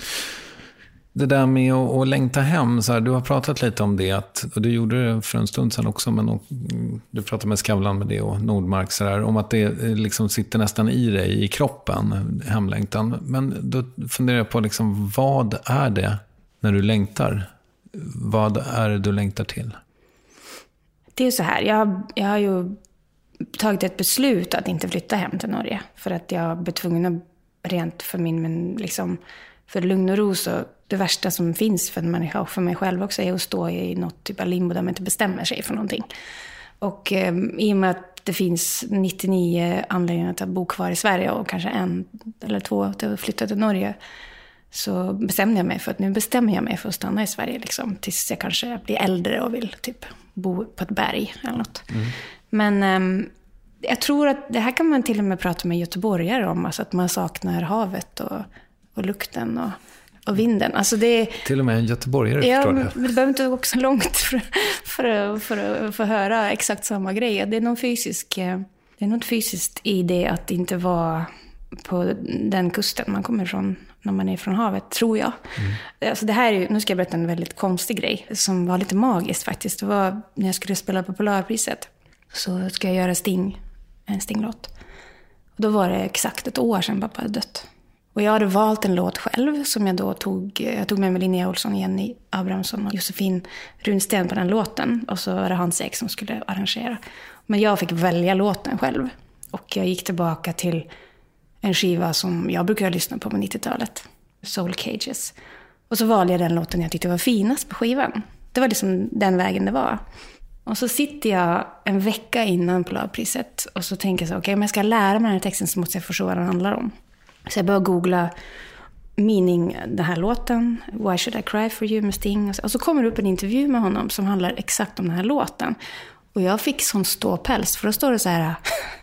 Det där med att, att längta hem, så här, du har pratat lite om det, att, och du gjorde det för en stund sedan också, men och, du pratade med Skavlan med det och Nordmark så där, om att det liksom sitter nästan i dig, i kroppen, hemlängtan. Men då funderar jag på liksom, vad är det när du längtar? Vad är det du längtar till? Det är så här, jag, jag har ju tagit ett beslut att inte flytta hem till Norge. För att jag blev tvungen att rent för min, men liksom, för lugn och ro, så det värsta som finns för en människa och för mig själv också är att stå i något typ av limbo där man inte bestämmer sig för någonting. Och eh, i och med att det finns nittionio anledningar till att bo kvar i Sverige och kanske en eller två till att flytta till Norge, så bestämde jag mig för att nu bestämmer jag mig för att stanna i Sverige liksom, tills jag kanske blir äldre och vill typ bo på ett berg eller något. Mm. Men um, jag tror att det här kan man till och med prata med göteborgare om. Alltså att man saknar havet och, och lukten och, och vinden. Alltså det är, till och med en göteborgare ja, förstår det. Det behöver inte gå så långt för, för, för, för att höra exakt samma grej. Det är någon fysisk, det är något fysiskt i det att inte vara på den kusten man kommer ifrån när man är från havet, tror jag. Mm. Alltså det här är ju, nu ska jag berätta en väldigt konstig grej som var lite magiskt faktiskt. Det var när jag skulle spela på Polarpriset. Så ska jag göra Sting, en Sting-låt. Och då var det exakt ett år sedan pappa hade dött. Och jag hade valt en låt själv som jag då tog, jag tog med mig Linnea Olsson, Jenny Abrahamsson och Josefin Runsten på den låten. Och så var det Hans Ek som skulle arrangera. Men jag fick välja låten själv. Och jag gick tillbaka till en skiva som jag brukar lyssna på på nittiotalet. Soul Cages. Och så valde jag den låten jag tyckte var finast på skivan. Det var liksom den vägen det var. Och så sitter jag en vecka innan Polarpriset och så tänker jag så, okej, okay, om jag ska lära mig den här texten så måste jag förstå vad den handlar om. Så jag börjar googla meaning den här låten, Why Should I Cry For You med Sting. Och så, och så kommer det upp en intervju med honom som handlar exakt om den här låten. Och jag fick sån ståpäls, för då står det så här: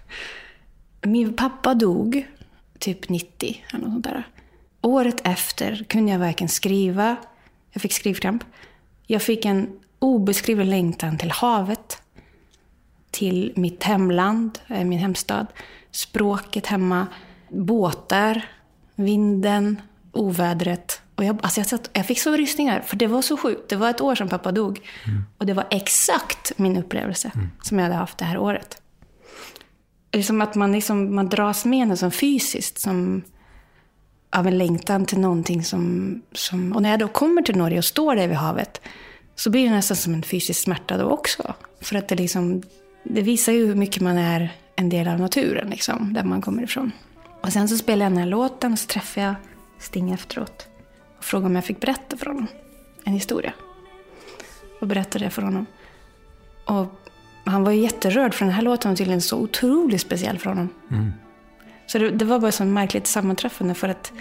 min pappa dog typ nittio eller något sånt där. Året efter kunde jag verkligen skriva. Jag fick skrivkramp. Jag fick en obeskrivlig längtan till havet, till mitt hemland, min hemstad, språket hemma, båtar, vinden, ovädret. Och jag, alltså jag, satt, jag fick så rysningar, för det var så sjukt. Det var ett år sedan pappa dog. Mm. Och det var exakt min upplevelse mm. som jag hade haft det här året. Det är som att man, liksom, man dras med det som fysiskt, som av en längtan till någonting som, som... Och när jag då kommer till Norge och står där vid havet, så blir det nästan som en fysisk smärta då också. För att det liksom, det visar ju hur mycket man är en del av naturen liksom, där man kommer ifrån. Och sen så spelar jag den här låten och så träffar jag Sting efteråt. Och frågar om jag fick berätta för honom en historia. Och berättade det för honom. Och han var ju jätterörd, för den här låten var tydligen så otroligt speciell för honom. Mm. Så det, det var bara så märkligt sammanträffande, för att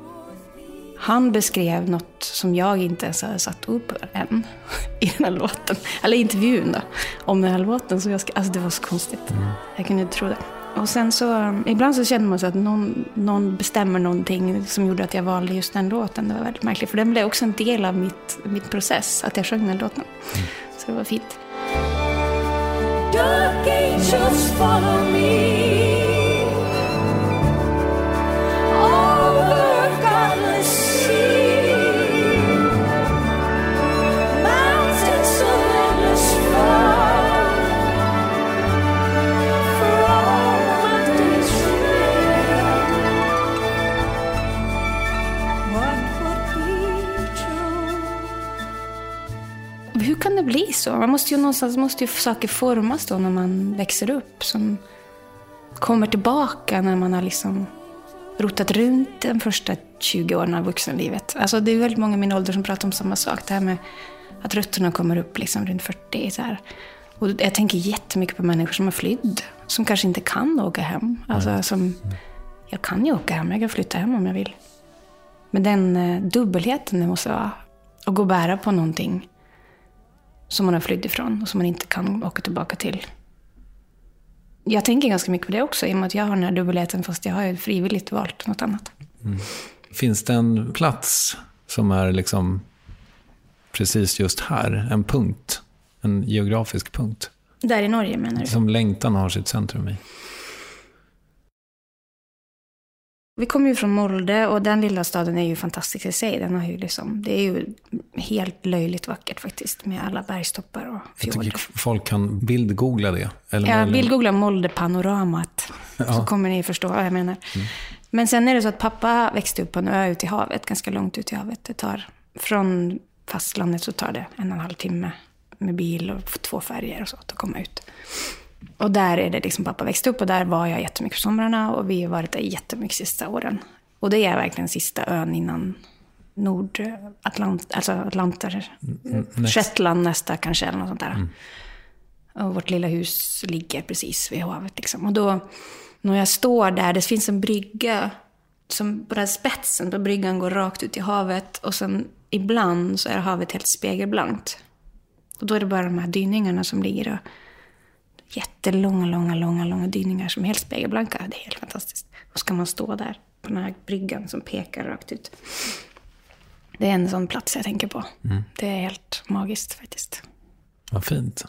han beskrev något som jag inte ens hade satt upp än i den här låten. Eller intervjun då, om den här låten. Så jag ska, alltså det var så konstigt. Mm. Jag kunde inte tro det. Och sen så, ibland så kände man så att någon, någon bestämmer någonting som gjorde att jag valde just den låten. Det var väldigt märkligt, för den blev också en del av mitt, mitt process, att jag sjöng den låten. Mm. Så det var fint. Dark angels follow me over godless sea, mountains of endless fall, for all my days remain. What would be true? Hur kan det bli så? Man måste ju någonstans måste ju saker formas då när man växer upp, som kommer tillbaka när man har liksom rotat runt de första tjugo åren av vuxenlivet. Alltså det är väldigt många i min ålder som pratar om samma sak. Det här med att rötterna kommer upp liksom runt fyrtio. Så här. Och jag tänker jättemycket på människor som har flytt. Som kanske inte kan åka hem. Alltså som, jag kan ju åka hem, jag kan flytta hem om jag vill. Men den eh, dubbelheten det måste vara. Att gå och bära på någonting som man har flytt ifrån och som man inte kan åka tillbaka till. Jag tänker ganska mycket på det också, i och med att jag har den här dubbelheten, fast jag har ju frivilligt valt något annat. Mm. Finns det en plats som är liksom precis just här, en punkt, en geografisk punkt? Där i Norge menar du? Som längtan har sitt centrum i. Vi kommer ju från Molde, och den lilla staden är ju fantastisk i sig. Den har ju liksom, det är ju helt löjligt vackert faktiskt, med alla bergstoppar och fjordar. Jag tycker folk kan bildgoogla det. Eller ja, möjligen... bildgoogla Molde-panoramat. Ja. Så kommer ni förstå vad jag menar. Mm. Men sen är det så att pappa växte upp på en ö ute i havet, ganska långt ut i havet. Det tar, från fastlandet så tar det en och en halv timme med bil och två färger och så att komma ut. Och där är det liksom pappa växte upp, och där var jag jättemycket på somrarna, och vi har varit där jättemycket sista åren. Och det är verkligen sista ön innan Nordatlant, alltså Atlanter, mm, Shetland nästa kanske, eller något sånt där. Mm. Och vårt lilla hus ligger precis vid havet liksom. Och då, när jag står där, det finns en brygga som på den spetsen på bryggan går rakt ut i havet, och sen ibland så är havet helt spegelblankt. Och då är det bara de här dyningarna som ligger och jättelånga, långa, långa, långa dyningar som är helt spegelblanka. Det är helt fantastiskt. Och ska man stå där på den här bryggan som pekar rakt ut. Det är en sån plats jag tänker på. Mm. Det är helt magiskt faktiskt. Vad fint.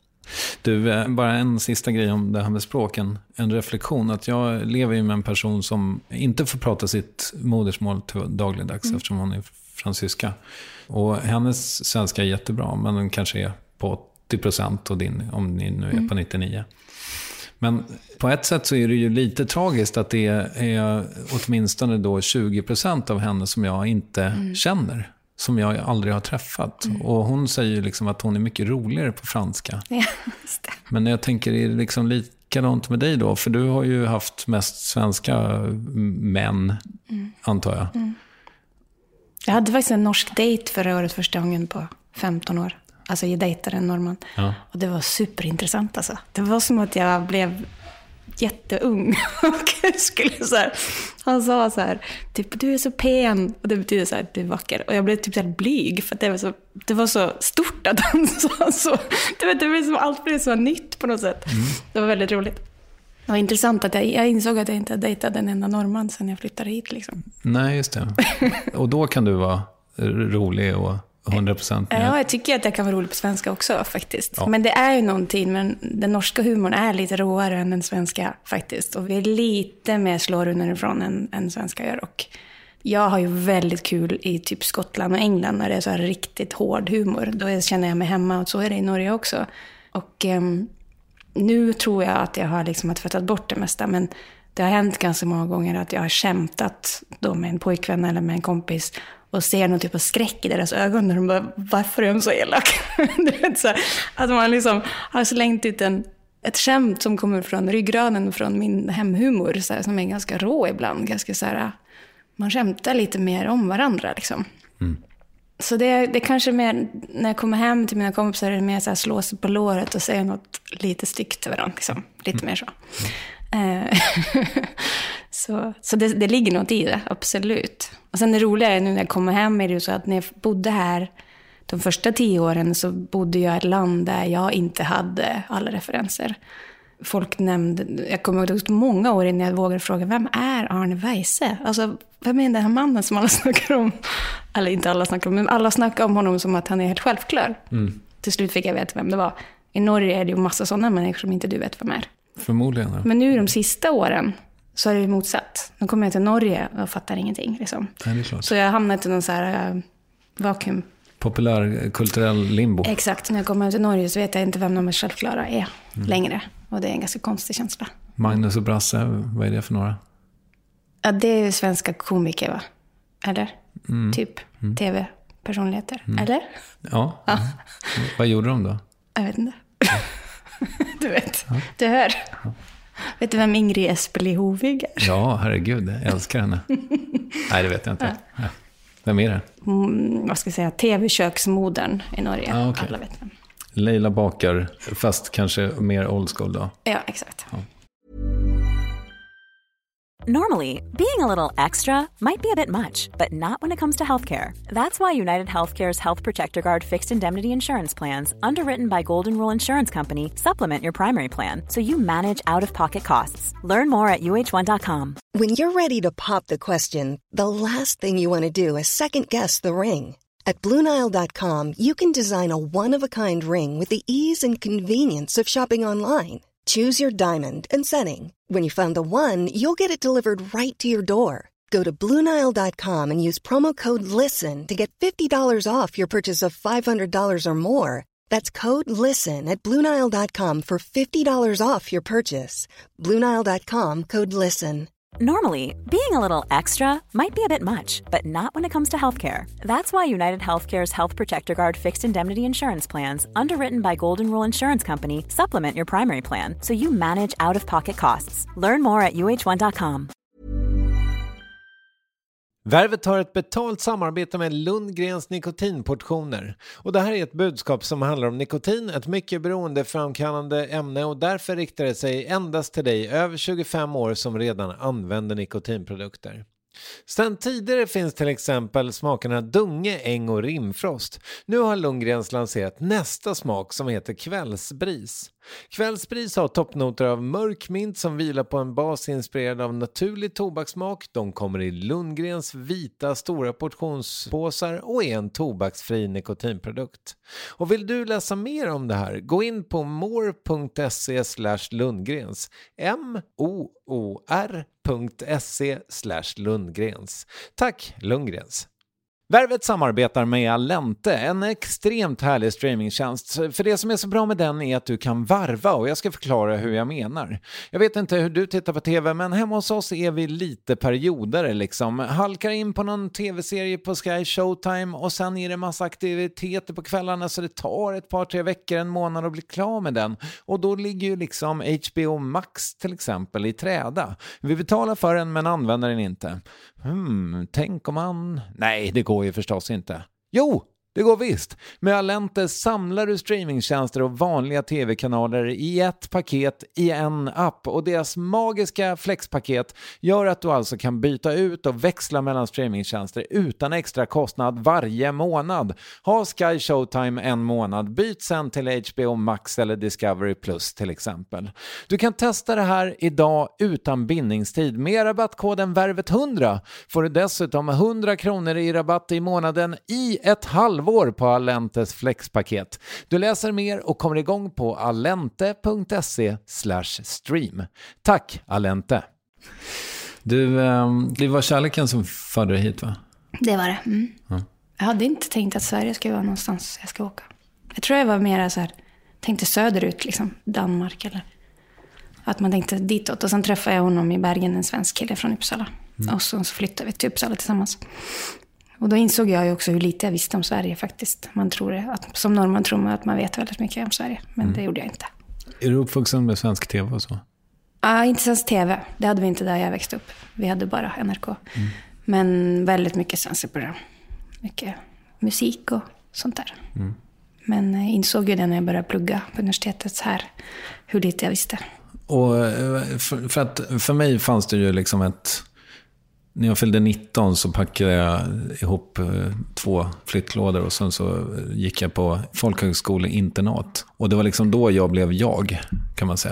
Du, bara en sista grej om det här med språken. En reflektion att jag lever ju med en person som inte får prata sitt modersmål till dagligdags mm. eftersom hon är fransyska. Och hennes svenska är jättebra, men den kanske är på åttio procent och din, om ni nu är mm. på nittionio. Men på ett sätt så är det ju lite tragiskt att det är åtminstone då tjugo procent av henne som jag inte mm. känner. Som jag aldrig har träffat. Mm. Och hon säger ju liksom att hon är mycket roligare på franska. Ja, just det. Men jag tänker, är det liksom likadant med dig då? För du har ju haft mest svenska män, mm. antar jag. Mm. Jag hade faktiskt en norsk dejt förra året, första gången på femton år. Alltså jag dejtade en norrman. Ja. Och det var superintressant alltså. Det var som att jag blev jätteung. Och skulle så här, han sa så här, typ du är så pen. Och det betyder så här, du är vacker. Och jag blev typ så här blyg, för att det var så, det var så stort att han sa så. Du vet, det blev som, allt blev så nytt på något sätt. Mm. Det var väldigt roligt. Det var intressant att jag, jag insåg att jag inte dejtade en enda norrman sen jag flyttade hit liksom. Nej, just det. Och då kan du vara rolig och hundra procent. Ja, jag tycker att jag kan vara rolig på svenska också faktiskt. Ja. Men det är ju någonting, men den norska humorn är lite råare än den svenska faktiskt. Och vi är lite mer slår underifrån än, än svenska gör. Och jag har ju väldigt kul i typ Skottland och England när det är så här riktigt hård humor. Då känner jag mig hemma, och så är det i Norge också. Och um, nu tror jag att jag har liksom tvättat bort det mesta, men det har hänt ganska många gånger att jag har kämpat då med en pojkvän eller med en kompis och ser någon typ av skräck i deras ögon när de bara, varför är de så elak? Du vet, så här, att man liksom har slängt ut en, ett skämt som kommer från ryggraden från min hemhumor, så här, som är ganska rå ibland. Ganska så här, man skämtar lite mer om varandra liksom. Mm. Så det, det kanske mer, när jag kommer hem till mina kompisar, är det mer så här, slå sig på låret och säga något lite styggt till varandra. Liksom. Lite mm. mer så. Mm. så så det, det ligger något i det, absolut. Och sen det roliga är nu när jag kommer hem är det ju så att när jag bodde här de första tio åren så bodde jag i ett land där jag inte hade alla referenser. folk nämnde, jag kommer ihåg det många år innan jag vågade fråga, vem är Arne Weise? Alltså, vem är den här mannen som alla snackar om? Eller inte alla snackar om, men alla snackar om honom som att han är helt självklar. Mm. Till slut fick jag veta vem det var. I Norge är det ju massa sådana människor som inte du vet vem är. Förmodligen. Ja. Men nu de sista åren så är det motsatt. Nu kommer jag till Norge och fattar ingenting. Liksom. Ja, det är klart. Så jag har hamnat i någon så här uh, vakuum. Populär kulturell limbo. Exakt, när jag kommer till Norge så vet jag inte vem de är självklara är mm. längre. Och det är en ganska konstig känsla. Magnus och Brasse, vad är det för några? Ja, det är svenska komiker, va? Eller? Mm. Typ mm. tv-personligheter. Mm. Eller? Ja. ja. Vad gjorde de då? Jag vet inte. Ja. Du vet, ja. Du hör. Ja. Vet du vem Ingrid Espelid-Hovig är? Ja, herregud, jag älskar henne. Nej, det vet jag inte. Ja. Ja. Vem är det? Mm, vad ska jag säga? tv-köksmodern i Norge. Ah, okay. Alla vet vem. Leila bakar, fast kanske mer old school då. Ja, exakt. Ja. Normally, being a little extra might be a bit much, but not when it comes to healthcare. That's why United Healthcare's Health Protector Guard fixed indemnity insurance plans, underwritten by Golden Rule Insurance Company, supplement your primary plan so you manage out-of-pocket costs. Learn more at U H one dot com. When you're ready to pop the question, the last thing you want to do is second-guess the ring. At Blue Nile dot com, you can design a one-of-a-kind ring with the ease and convenience of shopping online. Choose your diamond and setting. When you find the one, you'll get it delivered right to your door. Go to Blue Nile dot com and use promo code LISTEN to get fifty dollars off your purchase of five hundred dollars or more. That's code LISTEN at Blue Nile dot com for fifty dollars off your purchase. Blue Nile dot com, code LISTEN. Normally, being a little extra might be a bit much, but not when it comes to healthcare. That's why United Healthcare's Health Protector Guard fixed indemnity insurance plans, underwritten by Golden Rule Insurance Company, supplement your primary plan so you manage out-of-pocket costs. Learn more at U H one dot com. Värvet har ett betalt samarbete med Lundgrens nikotinportioner. Och det här är ett budskap som handlar om nikotin, ett mycket beroendeframkallande ämne, och därför riktar det sig endast till dig över tjugofem år som redan använder nikotinprodukter. Sedan tidigare finns till exempel smakerna Dunge, Äng och Rimfrost. Nu har Lundgrens lanserat nästa smak som heter Kvällsbris. Kvällsbris har toppnoter av mörk mint som vilar på en bas inspirerad av naturlig tobakssmak. De kommer i Lundgrens vita stora portionspåsar och är en tobaksfri nikotinprodukt. Och vill du läsa mer om det här, gå in på more.se slash Lundgrens. M-O-O-R.se slash Lundgrens. Tack Lundgrens. Värvet samarbetar med Allente, en extremt härlig streamingtjänst. För det som är så bra med den är att du kan varva, och jag ska förklara hur jag menar. Jag vet inte hur du tittar på tv, men hemma hos oss är vi lite perioder liksom. Halkar in på någon tv-serie på Sky Showtime och sen är det massa aktiviteter på kvällarna, så det tar ett par, tre veckor, en månad att bli klar med den. Och då ligger ju liksom H B O Max till exempel i träda. Vi betalar för den men använder den inte. Hmm, tänk om man... Nej, det går ju förstås inte. Jo, det går visst. Med Allente samlar du streamingtjänster och vanliga tv-kanaler i ett paket i en app. Och deras magiska flexpaket gör att du alltså kan byta ut och växla mellan streamingtjänster utan extra kostnad varje månad. Ha Sky Showtime en månad, byt sen till H B O Max eller Discovery Plus till exempel. Du kan testa det här idag utan bindningstid. Med rabattkoden Värvet hundra får du dessutom hundra kronor i rabatt i månaden i ett halvår på Allentes flexpaket. Du läser mer och kommer igång på allente.se slash stream. Tack Allente. Du, det var kärleken som förde dig hit, va? Det var det. Mm. Ja. Jag hade inte tänkt att Sverige skulle vara någonstans jag ska åka. Jag tror jag var mer så här, tänkte söderut, liksom Danmark eller att man tänkte ditåt. Och sen träffade jag honom i Bergen, en svensk kille från Uppsala. Mm. Och så flyttade vi till Uppsala tillsammans. Och då insåg jag ju också hur lite jag visste om Sverige faktiskt. Man tror det, att, som norrman tror man att man vet väldigt mycket om Sverige. Men mm. det gjorde jag inte. Är du uppvuxen med svensk tv och så? Ja, ah, inte svensk tv. Det hade vi inte där jag växte upp. Vi hade bara N R K. Mm. Men väldigt mycket svenska program. Mycket musik och sånt där. Mm. Men jag insåg ju det när jag började plugga på universitetet här. Hur lite jag visste. Och för, för att för mig fanns det ju liksom ett... När jag fyllde nitton så packade jag ihop två flyttlådor och sen så gick jag på folkhögskoleinternat. Och det var liksom då jag blev jag, kan man säga.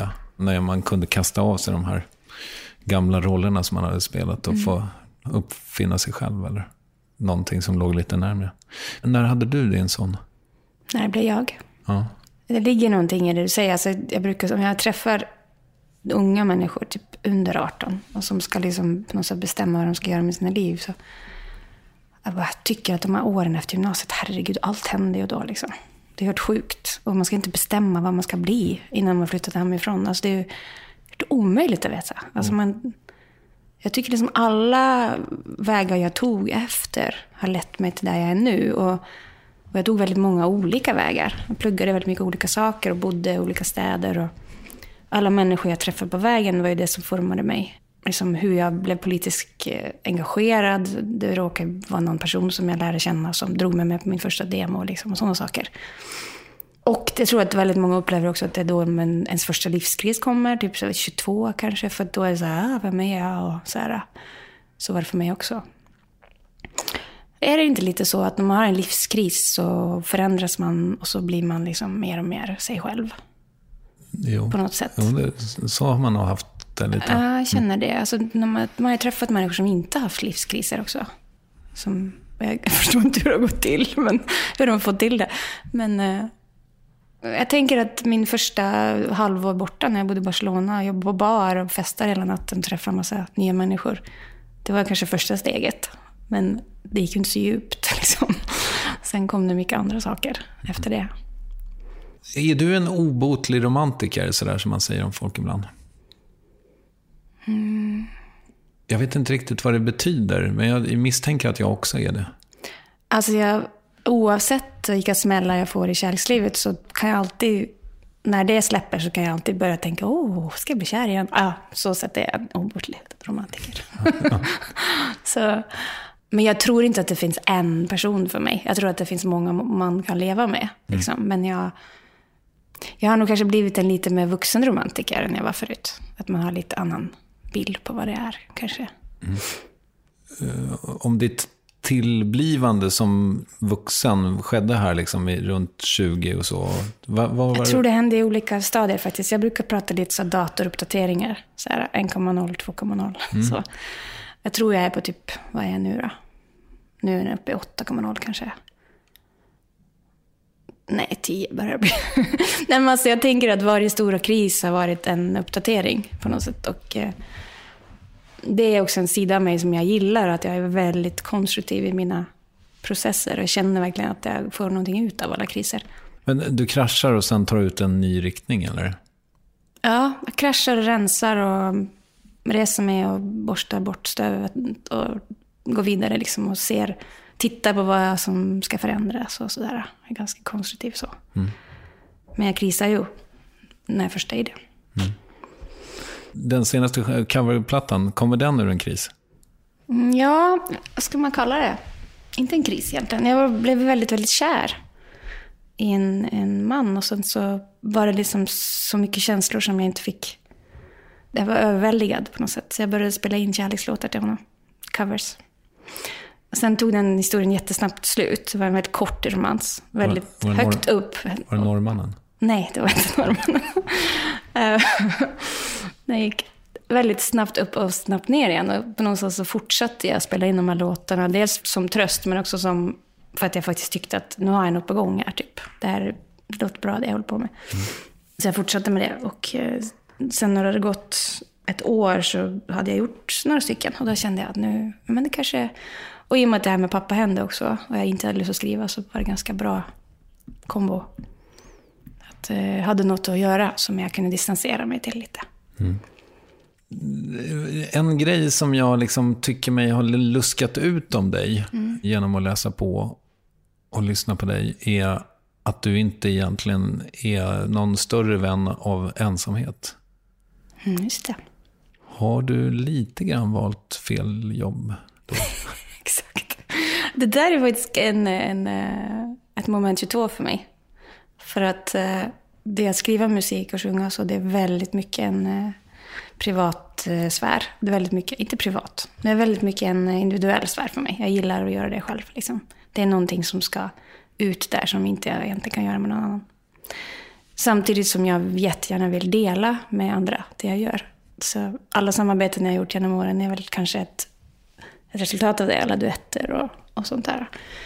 När man kunde kasta av sig de här gamla rollerna som man hade spelat och mm. få uppfinna sig själv eller någonting som låg lite närmare. När hade du din sån? När det blev jag. Ja. Det ligger någonting i det du säger. Alltså, jag brukar, om jag träffar unga människor typ under arton och som ska liksom på något sätt bestämma vad de ska göra med sina liv, så jag bara tycker att de här åren efter gymnasiet, herregud, allt händer ju då liksom. Det är helt sjukt. Och man ska inte bestämma vad man ska bli innan man flyttat hemifrån. Alltså det är ju det är omöjligt att veta. Alltså man, jag tycker liksom alla vägar jag tog efter har lett mig till där jag är nu. Och, och jag tog väldigt många olika vägar. Jag pluggade väldigt mycket olika saker och bodde i olika städer. Och alla människor jag träffade på vägen var ju det som formade mig. Liksom hur jag blev politiskt engagerad. Det råkade vara någon person som jag lärde känna som drog mig med på min första demo liksom, och sådana saker. Och jag tror att väldigt många upplever också att det är då en, ens första livskris kommer, typ så tjugotvå kanske, för då är det så här, ah, vem är jag? Och så här, så var det för mig också. Är det inte lite så att när man har en livskris så förändras man och så blir man liksom mer och mer sig själv? Jo. På något sätt. Jo, det, så har man nog haft det lite. Ja, jag känner det. Alltså, när man, man har träffat människor som inte har haft livskriser också. Som, jag förstår inte hur det har gått till, men hur de har fått till det. Men eh, jag tänker att min första halvår borta när jag bodde i Barcelona, jobbade på bar och festade hela natten och träffade en massa nya människor. Det var kanske första steget. Men det gick ju inte så djupt liksom. Sen kom det mycket andra saker efter det. Är du en obotlig romantiker, så där som man säger om folk ibland? Mm. Jag vet inte riktigt vad det betyder, men jag misstänker att jag också är det. Alltså jag, oavsett vilka smällar jag får i kärlekslivet så kan jag alltid, när det släpper så kan jag alltid börja tänka, åh, ska jag bli kär igen? Ja, ah, så sätt är jag en obotlig romantiker. Ja. Så, men jag tror inte att det finns en person för mig. Jag tror att det finns många man kan leva med. Liksom. Mm. Men jag, jag har nog kanske blivit en lite mer vuxen romantiker än jag var förut. Att man har lite annan bild på vad det är, kanske. Mm. Uh, om ditt tillblivande som vuxen skedde här liksom i runt tjugo och så. Va, vad var jag tror det hände i olika stadier faktiskt. Jag brukar prata lite så datoruppdateringar. Så här ett komma noll, två komma noll. Mm. Så jag tror jag är på typ, vad är jag nu då? Nu är jag uppe i åtta komma noll kanske. Nej, tio börjar bli. Nej, men alltså, jag tänker att varje stora kris har varit en uppdatering på något sätt. Och eh, det är också en sida av mig som jag gillar. Att jag är väldigt konstruktiv i mina processer. Jag känner verkligen att jag får någonting ut av alla kriser. Men du kraschar och sen tar ut en ny riktning, eller? Ja, jag kraschar och rensar och reser mig och borstar bort stövet och går vidare liksom och ser... Titta på vad som ska förändras och sådär. Jag är ganska konstruktiv så. Mm. Men jag krisar ju när jag första är det. Mm. Den senaste coverplattan, kommer den ur en kris? Ja, vad ska man kalla det? Inte en kris egentligen. Jag blev väldigt, väldigt kär i en, en man. Och sen så var det liksom så mycket känslor som jag inte fick. Jag var överväldigad på något sätt. Så jag började spela in kärlekslåtar till honom. Covers. Sen tog den historien jättesnabbt slut. Det var en väldigt kort romans. Väldigt var, var högt norr, upp. Var det norrmannen? Nej, det var inte norrmannen. Den gick väldigt snabbt upp och snabbt ner igen. Och på något sätt så fortsatte jag spela in de här låtarna. Dels som tröst, men också som för att jag faktiskt tyckte att nu har jag något på gång här. Typ. Det här låter bra, det jag håller på med. Mm. Så jag fortsatte med det. Och sen när det hade gått ett år så hade jag gjort några stycken. Och då kände jag att nu, men det kanske... Och i och med att det här med pappa hände också och jag inte hade lust att skriva så var det ganska bra kombo. Att jag eh, hade något att göra som jag kunde distansera mig till lite. Mm. En grej som jag liksom tycker mig har luskat ut om dig mm. genom att läsa på och lyssna på dig är att du inte egentligen är någon större vän av ensamhet. Mm, just det. Har du lite grann valt fel jobb då? Exakt. Det där är faktiskt en, en, ett moment tjugotvå för mig. För att det att skriva musik och sjunga så det är väldigt mycket en privat sfär. Det är väldigt mycket, inte privat, det är väldigt mycket en individuell sfär för mig. Jag gillar att göra det själv. Liksom. Det är någonting som ska ut där som inte jag egentligen kan göra med någon annan. Samtidigt som jag jättegärna vill dela med andra det jag gör. Så alla samarbeten jag har gjort genom åren är väl kanske ett, ett resultat av det. Alla duetter och, och sånt där.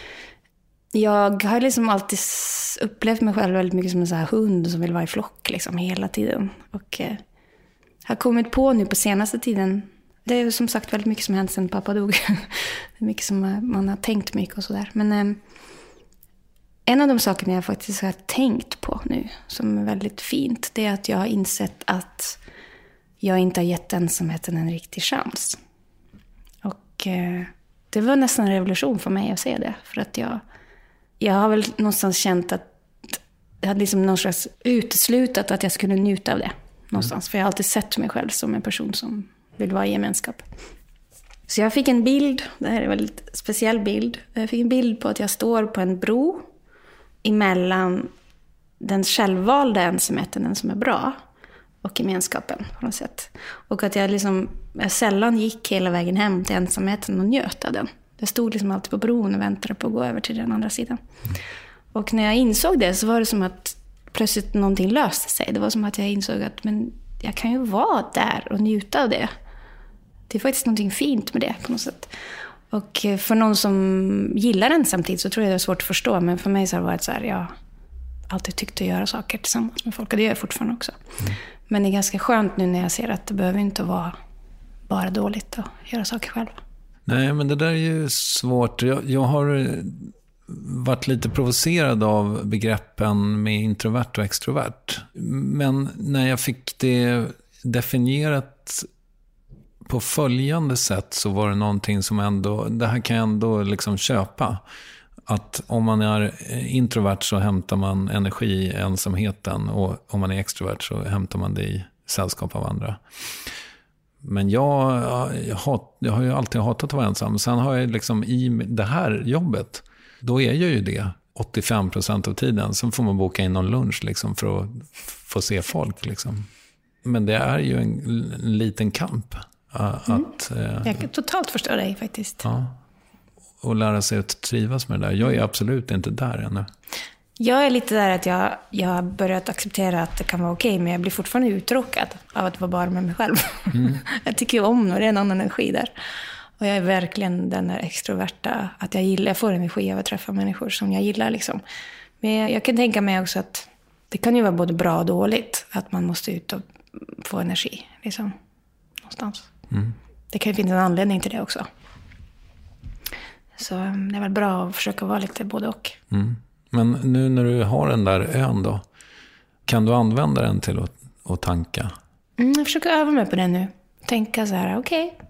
Jag har liksom alltid upplevt mig själv väldigt mycket som en sån här hund som vill vara i flock liksom, hela tiden. Och eh, har kommit på nu på senaste tiden. Det är som sagt väldigt mycket som hänt sedan pappa dog. Det är mycket som man har tänkt mycket och sådär. Men eh, en av de sakerna jag faktiskt har tänkt på nu som är väldigt fint, det är att jag har insett att jag inte har gett ensamheten en riktig chans. Och eh, det var nästan en revolution för mig att se det. För att jag, jag har väl någonstans känt att jag hade liksom någon slags uteslutat att jag skulle njuta av det. Någonstans. Mm. För jag har alltid sett mig själv som en person som vill vara i gemenskap. Så jag fick en bild, det här är en väldigt speciell bild. Jag fick en bild på att jag står på en bro emellan den självvalda ensamheten, den som är bra, och gemenskapen på något sätt. Och att jag liksom jag sällan gick hela vägen hem till ensamheten och njöt av den. Jag stod liksom alltid på bron och väntade på att gå över till den andra sidan. Och när jag insåg det så var det som att plötsligt någonting löste sig. Det var som att jag insåg att men jag kan ju vara där och njuta av det. Det är faktiskt någonting fint med det på något sätt. Och för någon som gillar ensamtid så tror jag det är svårt att förstå. Men för mig så har det varit så här, jag alltid tyckte att göra saker tillsammans med folk. Och det gör jag fortfarande också. Mm. Men det är ganska skönt nu när jag ser att det behöver inte vara bara dåligt att göra saker själv. Nej, men det där är ju svårt. Jag, jag har varit lite provocerad av begreppen med introvert och extrovert. Men när jag fick det definierat på följande sätt så var det någonting som ändå, det här kan jag ändå liksom köpa. Att om man är introvert så hämtar man energi i ensamheten, och om man är extrovert så hämtar man det i sällskap av andra. Men jag, jag, hat, jag har ju alltid hatat att vara ensam. Sen har jag liksom i det här jobbet, då är jag ju det åttiofem procent av tiden. Sen får man boka in någon lunch liksom för att få se folk. Liksom. Men det är ju en, en liten kamp. Att, mm. eh, jag kan totalt förstå dig faktiskt. Ja. Och lära sig att trivas med det där. Jag är absolut inte där ännu. Jag är lite där att jag, jag har börjat acceptera att det kan vara okej, men jag blir fortfarande uttråkad av att vara bara med mig själv. Mm. Jag tycker ju om när det är en annan energi där. Och jag är verkligen den där extroverta, att jag gillar, jag får energi av att träffa människor som jag gillar liksom. Men jag, jag kan tänka mig också att det kan ju vara både bra och dåligt att man måste ut och få energi liksom, någonstans. Mm. Det kan ju finnas en anledning till det också. Så det är väl bra att försöka vara lite både och. Mm. Men nu när du har den där ön då, kan du använda den till att, att tanka? Mm, jag försöker öva mig på det nu. Tänka så här, okej. Okay,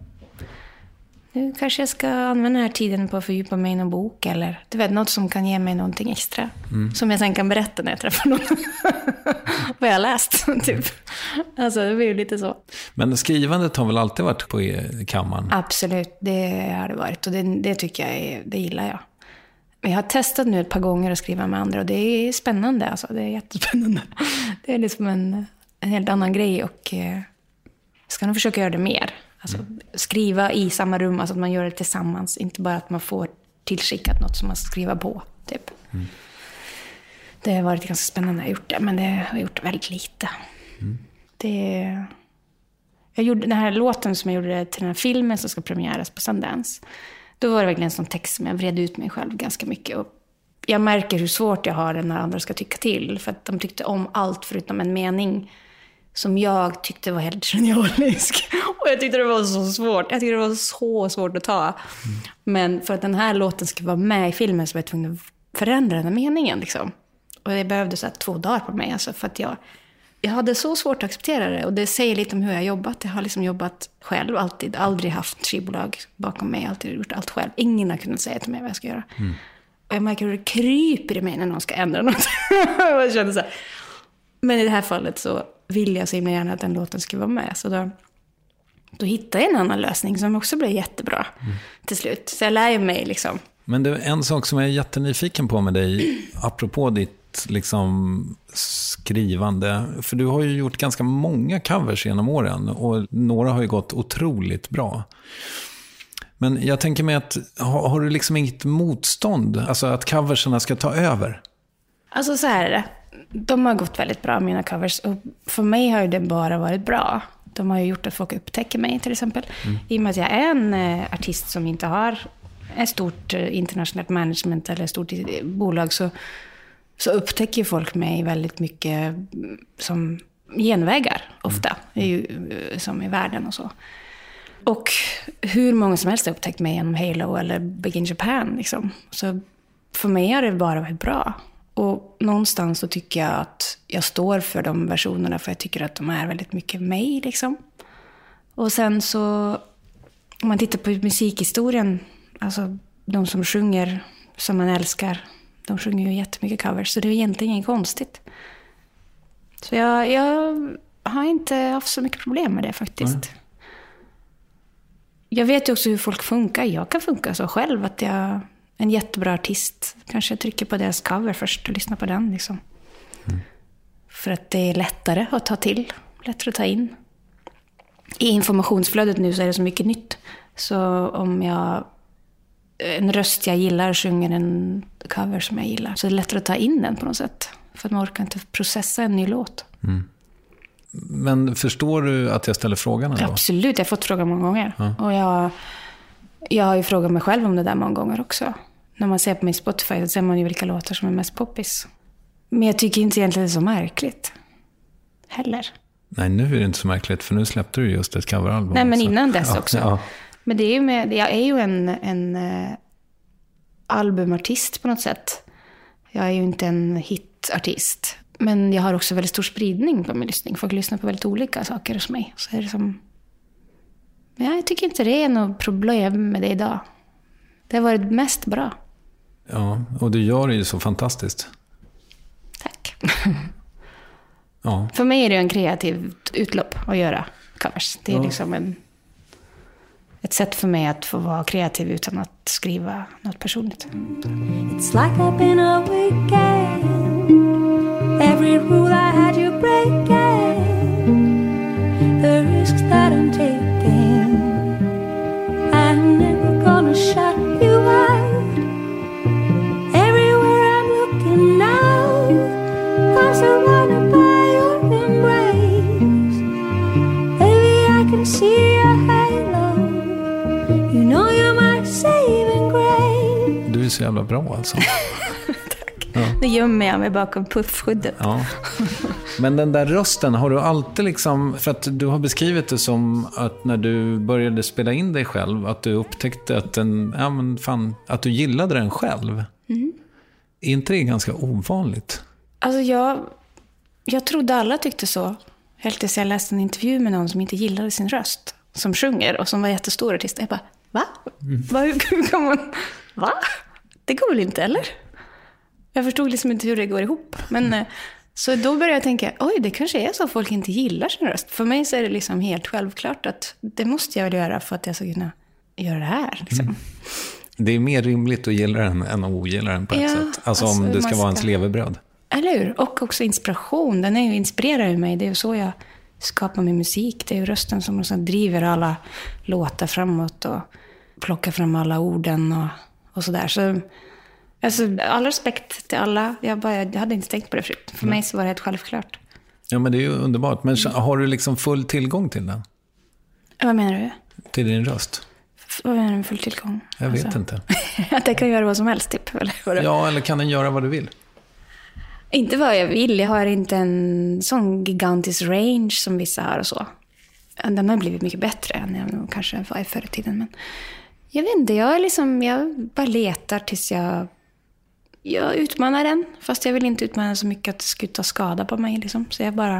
nu kanske jag ska använda den här tiden på att fördjupa mig i någon bok. Eller du vet, något som kan ge mig någonting extra. Mm. Som jag sen kan berätta när jag träffar någon. Vad jag har läst, typ. Alltså, det blir ju lite så. Men skrivandet har väl alltid varit på kammaren? Absolut, det har det varit. Och det, det tycker jag, är, det gillar jag. Men jag har testat nu ett par gånger att skriva med andra. Och det är spännande, alltså. Det är jättespännande. Det är liksom en, en helt annan grej. Och eh, ska nog försöka göra det mer. Alltså, mm. skriva i samma rum, alltså att man gör det tillsammans. Inte bara att man får tillskickat något som man ska skriva på, typ. Mm. Det har varit ganska spännande att gjort det, men det har jag gjort väldigt lite. Mm. Det, jag gjorde den här låten som jag gjorde till den här filmen som ska premiäras på Sundance. Då var det verkligen en sån text som jag vred ut mig själv ganska mycket. Och jag märker hur svårt jag har det när andra ska tycka till. För att de tyckte om allt förutom en mening som jag tyckte var helt genialisk. Och jag tyckte det var så svårt. Jag tyckte det var så svårt att ta. Mm. Men för att den här låten skulle vara med i filmen så var jag tvungen att förändra den här meningen. Liksom. Och det behövde så här två dagar på mig. Alltså, för att jag, jag hade så svårt att acceptera det. Och det säger lite om hur jag har jobbat. Jag har liksom jobbat själv alltid. Aldrig haft skivbolag bakom mig. Alltid gjort allt själv. Ingen har kunnat säga till mig vad jag ska göra. Mm. Och jag märker hur det kryper i mig när någon ska ändra något. Jag kände så här. Men i det här fallet så vill jag så himla gärna att den låten ska vara med. Så då, då hittade jag en annan lösning som också blev jättebra mm. till slut. Så jag lär mig liksom. Men det är en sak som jag är jättenyfiken på med dig, apropå ditt liksom skrivande. För du har ju gjort ganska många covers genom åren och några har ju gått otroligt bra. Men jag tänker mig att, har, har du liksom inget motstånd? Alltså att coverserna ska ta över? Alltså så här är det. De har gått väldigt bra, mina covers. Och för mig har det bara varit bra. De har ju gjort att folk upptäcker mig till exempel. Mm. I och med att jag är en eh, artist som inte har ett stort eh, internationellt management eller ett stort eh, bolag, så, så upptäcker folk mig väldigt mycket som genvägar ofta. Mm. Ju, som i världen och så. Och hur många som helst har upptäckt mig genom Halo eller Big in Japan. Liksom. Så för mig har det bara varit bra. Och någonstans så tycker jag att jag står för de versionerna, för jag tycker att de är väldigt mycket mig. Liksom. Och sen så, om man tittar på musikhistorien, alltså de som sjunger som man älskar, de sjunger ju jättemycket covers, så det är egentligen inget konstigt. Så jag, jag har inte haft så mycket problem med det faktiskt. Mm. Jag vet ju också hur folk funkar. Jag kan funka så själv att jag, en jättebra artist, kanske trycker på deras cover först och lyssnar på den. Liksom. Mm. För att det är lättare att ta till, lättare att ta in. I informationsflödet nu så är det så mycket nytt. Så om jag, en röst jag gillar sjunger en cover som jag gillar, så är det lättare att ta in den på något sätt. För att man orkar inte processa en ny låt. Mm. Men förstår du att jag ställer frågan ändå? Absolut, jag har fått frågan många gånger. Ja. Och jag, jag har ju frågat mig själv om det där många gånger också. När man ser på min Spotify så ser man ju vilka låtar som är mest poppis. Men jag tycker inte egentligen det är så märkligt. Heller. Nej, nu är det inte så märkligt, för nu släppte du just ett coveralbum. Nej, men så. innan dess ja, också. Ja. Men det är ju med, jag är ju en, en uh, albumartist på något sätt. Jag är ju inte en hitartist. Men jag har också väldigt stor spridning på min lyssning. Folk lyssnar på väldigt olika saker hos mig. Så är det som... Men jag tycker inte det är något problem med det idag. Det har varit mest bra. Ja, och du gör det ju så fantastiskt. Tack. Ja. För mig är det en kreativ utlopp att göra covers. Det är ja. liksom en, ett sätt för mig att få vara kreativ utan att skriva något personligt. It's like I've been a weekend. Every rule I had you breaking. The risks that I'm taking. I'm never gonna shut you out. Everywhere I'm looking now, I'm surrounded by your embrace. Baby, I can see your halo. You know you're my saving grace. Du är så jävla bra alltså. Ja. Nu gömmer jag mig bakom puffskyddet. Ja. Men den där rösten, har du alltid liksom... För att du har beskrivit det som att när du började spela in dig själv, att du upptäckte att, den, ja, men fan, att du gillade den själv. Mm. Är inte det ganska ovanligt? Alltså jag, jag trodde alla tyckte så. Helt tills jag läste en intervju med någon som inte gillade sin röst. Som sjunger och som var jättestor artist. Jag bara, va? Mm. va hur kan man... Va? Det går väl inte, eller? Jag förstod liksom inte hur det går ihop. Men så då började jag tänka, oj, det kanske är så att folk inte gillar sin röst. För mig så är det liksom helt självklart att det måste jag väl göra för att jag ska kunna göra det här. Liksom. Mm. Det är mer rimligt att gilla den än att ogilla den på ett ja, sätt. Alltså, alltså om det ska, ska vara ens levebröd. Eller hur? Och också inspiration. Den är ju, inspirerar ju mig. Det är ju så jag skapar min musik. Det är ju rösten som så driver alla låtar framåt och plockar fram alla orden och, och sådär. Så... Alltså, all respekt till alla. Jag, bara, jag hade inte tänkt på det förut. För mig så var det helt självklart. Ja, men det är ju underbart. Men har du liksom full tillgång till den? Vad menar du? Till din röst? Vad menar du med full tillgång? Jag alltså, vet inte. Att jag kan göra vad som helst, typ? Eller vad ja, eller kan den göra vad du vill? Inte vad jag vill. Jag har inte en sån gigantisk range som vissa har och så. Den har blivit mycket bättre än jag kanske var i förr i tiden. Men jag vet inte. Jag, är liksom, jag bara letar tills jag... Jag utmanar den, fast jag vill inte utmana så mycket att det ska ta skada på mig. Liksom. Så jag bara...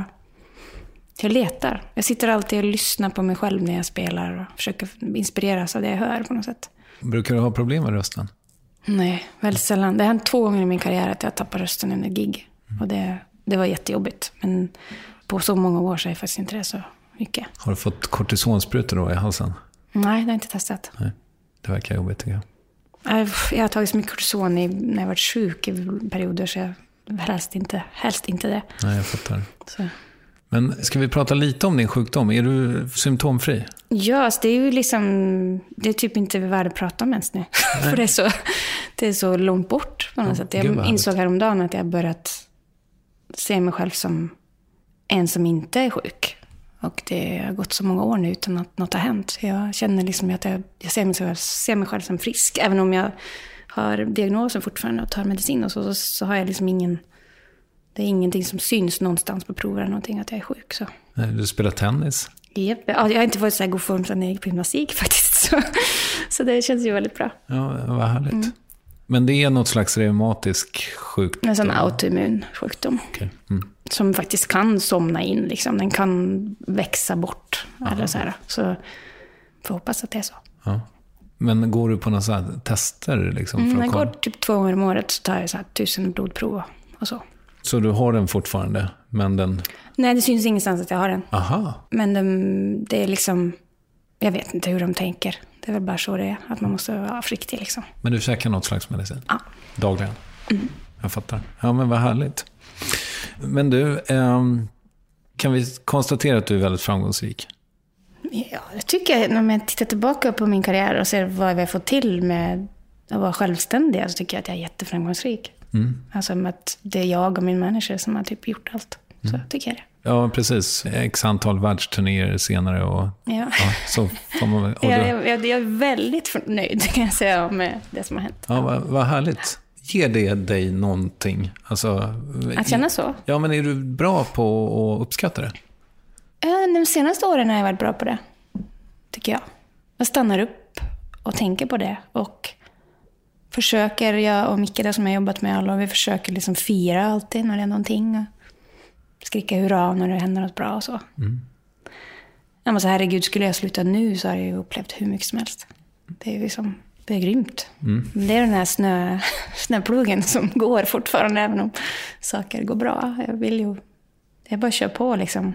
Jag letar. Jag sitter alltid och lyssnar på mig själv när jag spelar och försöker inspireras av det jag hör på något sätt. Brukar du ha problem med rösten? Nej, väldigt sällan. Det har hänt två gånger i min karriär att jag tappar rösten under gig. Mm. Och det, det var jättejobbigt. Men på så många år så är jag faktiskt inte det så mycket. Har du fått kortisonsprutor då i halsen? Nej, det har jag inte testat. Nej, det verkar jobbigt tycker jag. Jag har tagit så mycket kortison i, när jag varit sjuk i perioder så jag helst inte, helst inte det. Nej, jag fattar. Så. Men ska vi prata lite om din sjukdom? Är du symptomfri? Ja, alltså det är ju liksom... Det är typ inte värd att prata om ens nu. För det är, så, det är så långt bort på något ja, sätt. Jag insåg häromdagen att jag börjat ser mig själv som en som inte är sjuk. Och det har gått så många år nu utan att något har hänt. Jag känner liksom att jag, jag ser, mig själv, ser mig själv som frisk. Även om jag har diagnosen fortfarande och tar medicin och så, så, så har jag liksom ingen... Det är ingenting som syns någonstans på prover eller någonting att jag är sjuk. Så. Du spelar tennis? Yep. Ja, jag har inte varit så här god form sedan jag gick på gymnastik faktiskt. Så, så det känns ju väldigt bra. Ja, vad härligt. Mm. Men det är något slags reumatisk sjukdom? En sån autoimmun sjukdom. Okay. Mm. Som faktiskt kan somna in. Liksom. Den kan växa bort. Eller så här. Så får hoppas att det är så. Ja. Men går du på några så här tester? Liksom, för mm, att jag kolla? går typ två gånger om året så tar jag så här tusen blodprov och så. Så du har den fortfarande? Men den... Nej, det syns ingenstans att jag har den. Aha. Men de, det är liksom... Jag vet inte hur de tänker. Det är väl bara så det är. Att man måste vara försiktig liksom. Men du käkar något slags medicin? Ja. Dagligen? Mm. Jag fattar. Ja, men vad härligt. Men du, ähm, kan vi konstatera att du är väldigt framgångsrik? Ja, jag tycker när jag tittar tillbaka på min karriär och ser vad vi har fått till med att vara självständiga, så tycker jag att jag är jätteframgångsrik. Mm. Alltså med att det är jag och min manager som har typ gjort allt. Så mm. tycker jag det. Ja, precis. X antal världsturnéer senare och ja. Ja, så får man, och ja, jag, jag, jag är väldigt nöjd kan jag säga med det som har hänt. Ja, vad, vad härligt. Ger det dig någonting? Alltså, att känna så? Ja, men är du bra på att uppskatta det? De senaste åren har jag varit bra på det, tycker jag. Jag stannar upp och tänker på det och försöker, jag och Micke där som jag jobbat med alla, vi försöker liksom fira alltid när det är någonting. Skrika hurra när det händer något bra och så. Mm. Ja, men så herregud, skulle jag sluta nu så har jag ju upplevt hur mycket som helst. Det är liksom, det är grymt. Mm. Det är den här snö, snöplogen som går fortfarande även om saker går bra. Jag vill ju, jag bara kör på liksom.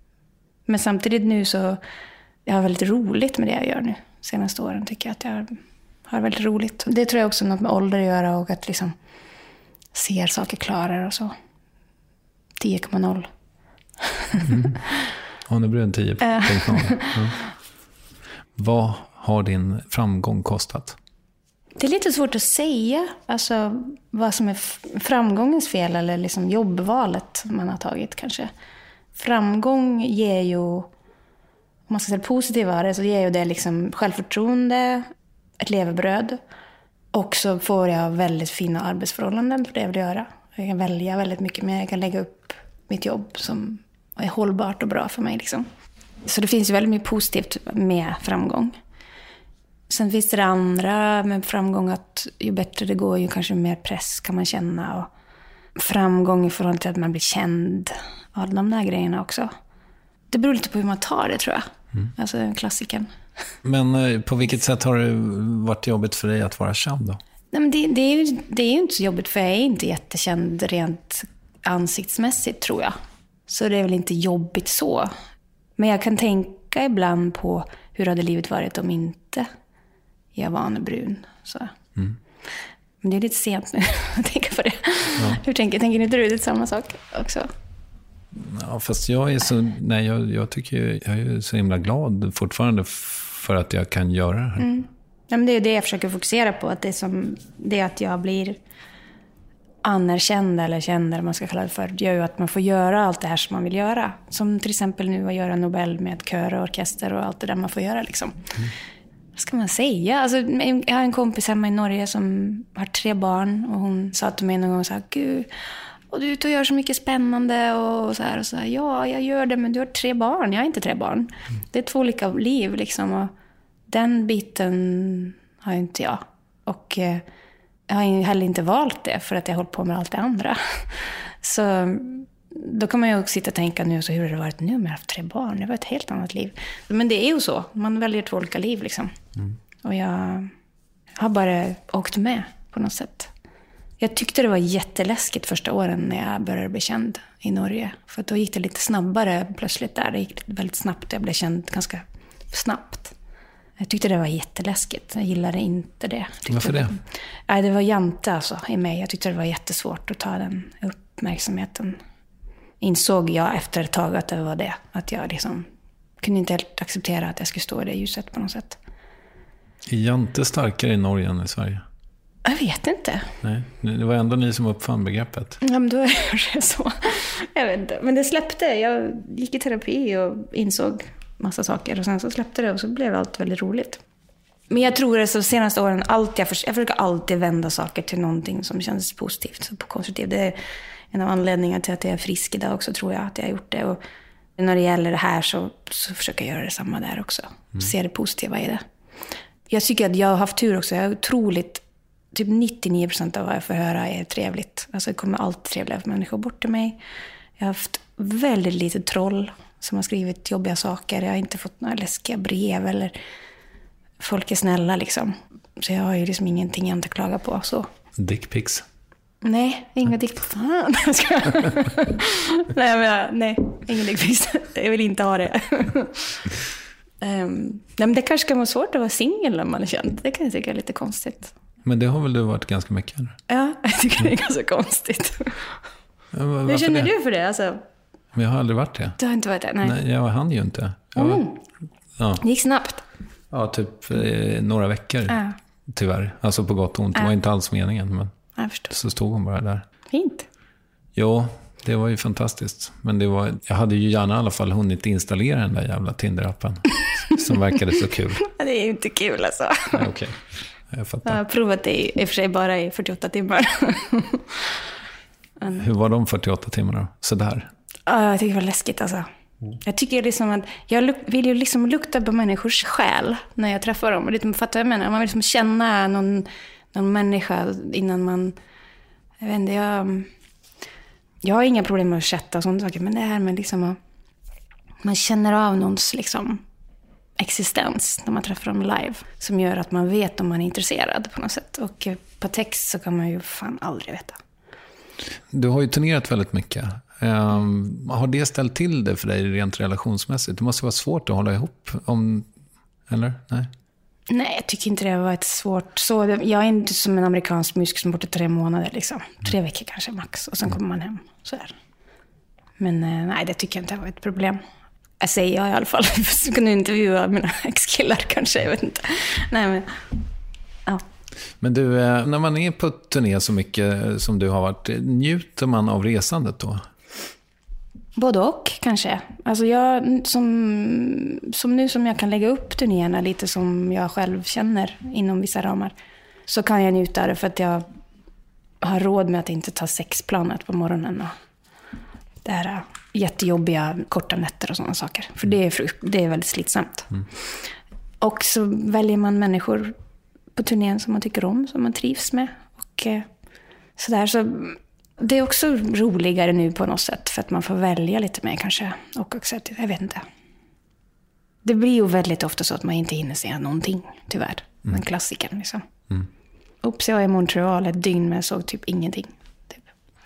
Men samtidigt nu så jag har väldigt roligt med det jag gör nu. Senaste åren tycker jag att jag har väldigt roligt. Det tror jag också har något med ålder att göra och att liksom ser saker klarare och så. tio komma noll. Mm. Ja, nu blir det en tio punkt noll. Ja. Vad har din framgång kostat? Det är lite svårt att säga alltså, vad som är framgångens fel eller liksom jobbvalet man har tagit kanske. Framgång ger ju, om man ska säga positiva det, så ger ju det liksom självförtroende, ett levebröd. Och så får jag väldigt fina arbetsförhållanden för det jag vill göra. Jag kan välja väldigt mycket mer, jag kan lägga upp mitt jobb som är hållbart och bra för mig. Liksom. Så det finns ju väldigt mycket positivt med framgång. Sen finns det, det andra med framgång att ju bättre det går ju kanske mer press kan man känna. Och framgång i förhållande till att man blir känd. Alla de där grejerna också. Det beror lite på hur man tar det tror jag. Mm. Alltså klassiken. Men på vilket sätt har det varit jobbigt för dig att vara känd då? Nej, men det, det, är ju, det är ju inte så jobbigt för jag är inte jättekänd rent ansiktsmässigt tror jag. Så det är väl inte jobbigt så. Men jag kan tänka ibland på hur hade livet varit om inte jag var Anne Brun. Så. Mm. Men det är lite sent nu att tänka på det. Ja. Hur tänker, tänker ni inte samma sak också? Ja, fast jag är så, nej, jag, jag tycker jag är så himla glad fortfarande för att jag kan göra det här. Mm. Ja, men det är det jag försöker fokusera på. Att det, är som, det är att jag blir anerkänd eller känd eller man ska kalla det för. Det gör ju att man får göra allt det här som man vill göra. Som till exempel nu att göra Nobel med kör och orkester och allt det där man får göra liksom. Mm. Vad ska man säga? Alltså, jag har en kompis hemma i Norge som har tre barn och hon sa till mig någon gång så här, gud, och du är ute och gör så mycket spännande och så här och så här. Ja, jag gör det, men du har tre barn. Jag har inte tre barn. Mm. Det är två olika liv liksom och den biten har inte jag. Och eh, jag har heller inte valt det för att jag har hållit på med allt det andra. Så då kan man ju också sitta och tänka nu, så hur har det varit nu med att jag har haft tre barn? Det var ett helt annat liv. Men det är ju så. Man väljer två olika liv liksom. Mm. Och jag har bara åkt med på något sätt. Jag tyckte det var jätteläskigt första åren när jag började bli känd i Norge. För då gick det lite snabbare plötsligt där. Det gick väldigt snabbt. Jag blev känd ganska snabbt. Jag tyckte det var jätteläskigt. Jag gillade inte det. Varför det? Nej, det var jante alltså i mig. Jag tyckte det var jättesvårt att ta den uppmärksamheten. Insåg jag efter ett tag att det var det. Att jag liksom kunde inte helt acceptera att jag skulle stå i det ljuset på något sätt. Är jante starkare i Norge än i Sverige? Jag vet inte. Nej, det var ändå ni som uppfann begreppet. Ja, men då är det så. Jag vet inte. Men det släppte. Jag gick i terapi och insåg massa saker. Och sen så släppte det och så blev allt väldigt roligt. Men jag tror att de senaste åren, alltid, jag, försöker, jag försöker alltid vända saker till någonting som känns positivt, så konstruktivt. Det är en av anledningarna till att jag är frisk idag också, tror jag att jag har gjort det. Och när det gäller det här så, så försöker jag göra detsamma där också. Mm. Se det positiva i det. Jag tycker att jag har haft tur också. Jag är otroligt, typ nittionio procent av vad jag får höra är trevligt. Alltså det kommer alltid trevliga människor bort till mig. Jag har haft väldigt lite troll som har skrivit jobbiga saker. Jag har inte fått några läskiga brev eller... Folk är snälla liksom. Så jag har ju liksom ingenting jag inte klagar på. Så. Dickpics? Nej, inga dickpics. nej, men, nej, inga dickpics. Jag vill inte ha det. um, nej, men det kanske kan vara svårt att vara singel när man är känd. Det kan jag tycka är lite konstigt. Men det har väl du varit ganska mycket? Eller? Ja, jag tycker det är ganska konstigt. Ja, hur känner det? du för det? Alltså, men jag har aldrig varit det. Du har inte varit det? Nej, nej jag hann ju inte. Jag var, mm. ja. Det gick snabbt. Ja, typ eh, några veckor. Ja. Tyvärr. Alltså på gott och ont. Det var inte alls meningen. Men jag förstår. Så stod hon bara där. Fint. Jo, det var ju fantastiskt. Men det var, jag hade ju gärna i alla fall hunnit installera den där jävla Tinder-appen. Som verkade så kul. Det är ju inte kul alltså. Ja, okej. Okay. Jag fattar. Jag har provat det i, i och för sig bara i fyrtioåtta timmar. Hur var de fyrtioåtta timmarna då? Sådär? Ja, jag tycker det var läskigt alltså. Mm. Jag tycker liksom att jag luk- vill ju liksom lukta på människors själ när jag träffar dem. Och det fattar jag menar. Man vill liksom känna någon, någon människa innan man... Jag vet inte, jag... Jag har inga problem med att chatta och sånt saker. Men det här med liksom att... Man känner av någons liksom existens när man träffar dem live. Som gör att man vet om man är intresserad på något sätt. Och på text så kan man ju fan aldrig veta. Du har ju turnerat väldigt mycket. Um, har det ställt till det för dig rent relationsmässigt? Det måste vara svårt att hålla ihop om... Eller? Nej. Nej, jag tycker inte det har varit svårt. Så jag är inte som en amerikansk musiker som borta tre månader. Liksom. Tre veckor kanske max. Och sen kommer man hem. Så här. Men nej, det tycker jag inte har varit ett problem. Jag säger jag i alla fall. Så kan du intervjua mina ex-killar kanske. Jag vet inte. Nej, men... Ja. Men du, när man är på turné så mycket som du har varit, njuter man av resandet då? Både och kanske. Alltså jag, som, som nu som jag kan lägga upp turnéerna lite som jag själv känner inom vissa ramar, så kan jag njuta av det för att jag har råd med att inte ta sexplanet på morgonen och det här jättejobbiga korta nätter och sådana saker. För det är, det är väldigt slitsamt. Mm. Och så väljer man människor på turnén som man tycker om, som man trivs med. Och eh, sådär. Så det är också roligare nu på något sätt för att man får välja lite mer kanske. Och också, jag vet inte. Det blir ju väldigt ofta så att man inte hinner se någonting, tyvärr. Mm. Den klassikern liksom. Mm. Oops, jag är i Montreal ett dygn men såg typ ingenting. Typ.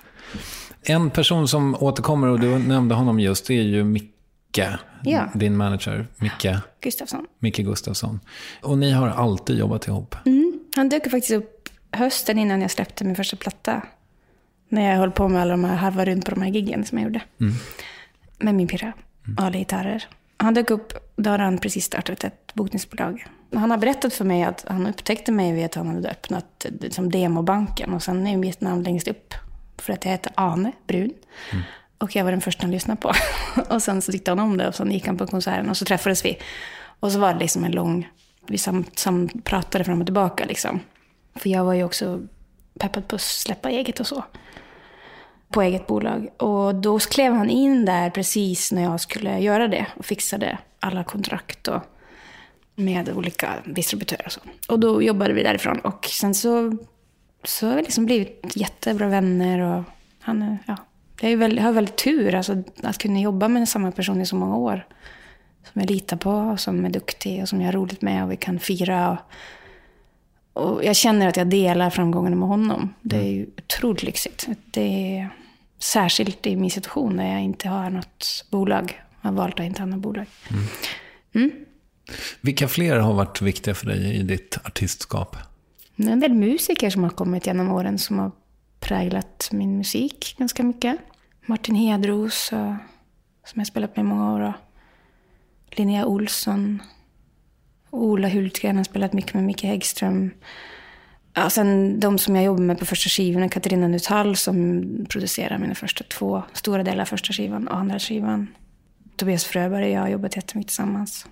En person som återkommer, och du nämnde honom just, det är ju Micke. Ja. Din manager, Micke Gustafsson. Micke Gustafsson. Och ni har alltid jobbat ihop. Mm. Han dök faktiskt upp hösten innan jag släppte min första platta. När jag höll på med alla de här halva runt på de här giggen som jag gjorde. Mm. Med min pirra. Mm. Alla gitarrer. Han dök upp, då har han precis startat ett bokningsbolag. Han har berättat för mig att han upptäckte mig vid att han hade öppnat som demobanken. Och sen är mitt namn längst upp. För att jag heter Ane Brun. Mm. Och jag var den första han lyssnade på. Och sen så tyckte han om det. Och sen gick han på konserten. Och så träffades vi. Och så var det liksom en lång... Vi sam, sam pratade fram och tillbaka liksom. För jag var ju också peppad på att släppa eget och så. På eget bolag. Och då klev han in där precis när jag skulle göra det. Och fixade alla kontrakt och med olika distributörer och så. Och då jobbade vi därifrån. Och sen så, så har vi liksom blivit jättebra vänner. Och han, ja... Jag, är väldigt, jag har väldigt tur alltså, att kunna jobba med samma person i så många år. Som jag litar på och som är duktig och som jag har roligt med och vi kan fira. Och, och jag känner att jag delar framgångarna med honom. Det är ju otroligt lyxigt. Det är särskilt i min situation när jag inte har något bolag. Jag har valt att inte ha något bolag. Mm. Mm. Vilka fler har varit viktiga för dig i ditt artistskap? Det är en del musiker som har kommit genom åren som har präglat min musik ganska mycket. Martin Hedros, som jag spelat med i många år. Och Linnea Olsson. Ola Hultgren har spelat mycket med Micke Häggström. Ja, sen de som jag jobbar med på första skivan, Katarina Nuttall som producerar mina första två stora delar av första skivan och andra skivan. Tobias Fröberg och jag har jobbat jättemycket tillsammans.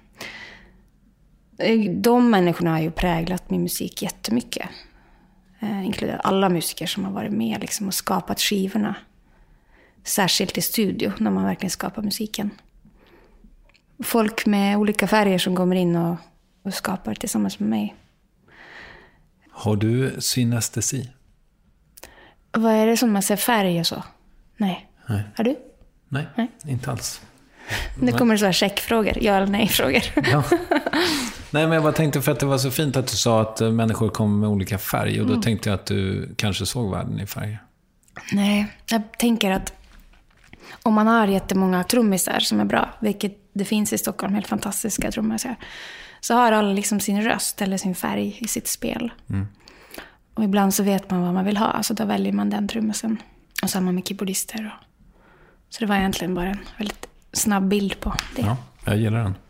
De människorna har ju präglat min musik jättemycket. Eh, inkluderar alla musiker som har varit med liksom, och skapat skivorna. Särskilt i studio när man verkligen skapar musiken. Folk med olika färger som kommer in och, och skapar tillsammans med mig. Har du synestesi? Vad är det som man ser färg och så? Nej. Nej. Har du? Nej, Nej. inte alls. Nu kommer det så här checkfrågor, ja eller nej-frågor. Ja. Nej, men jag bara tänkte för att det var så fint att du sa att människor kommer med olika färg. Och då mm. tänkte jag att du kanske såg världen i färg. Nej, jag tänker att om man har jättemånga trummisar som är bra, vilket det finns i Stockholm, helt fantastiska trummisar, så har alla liksom sin röst eller sin färg i sitt spel. Mm. Och ibland så vet man vad man vill ha, alltså då väljer man den trummisen. Och samma med keyboardister. Och... Så det var egentligen bara en väldigt snabb bild på det. Ja, jag gillar den.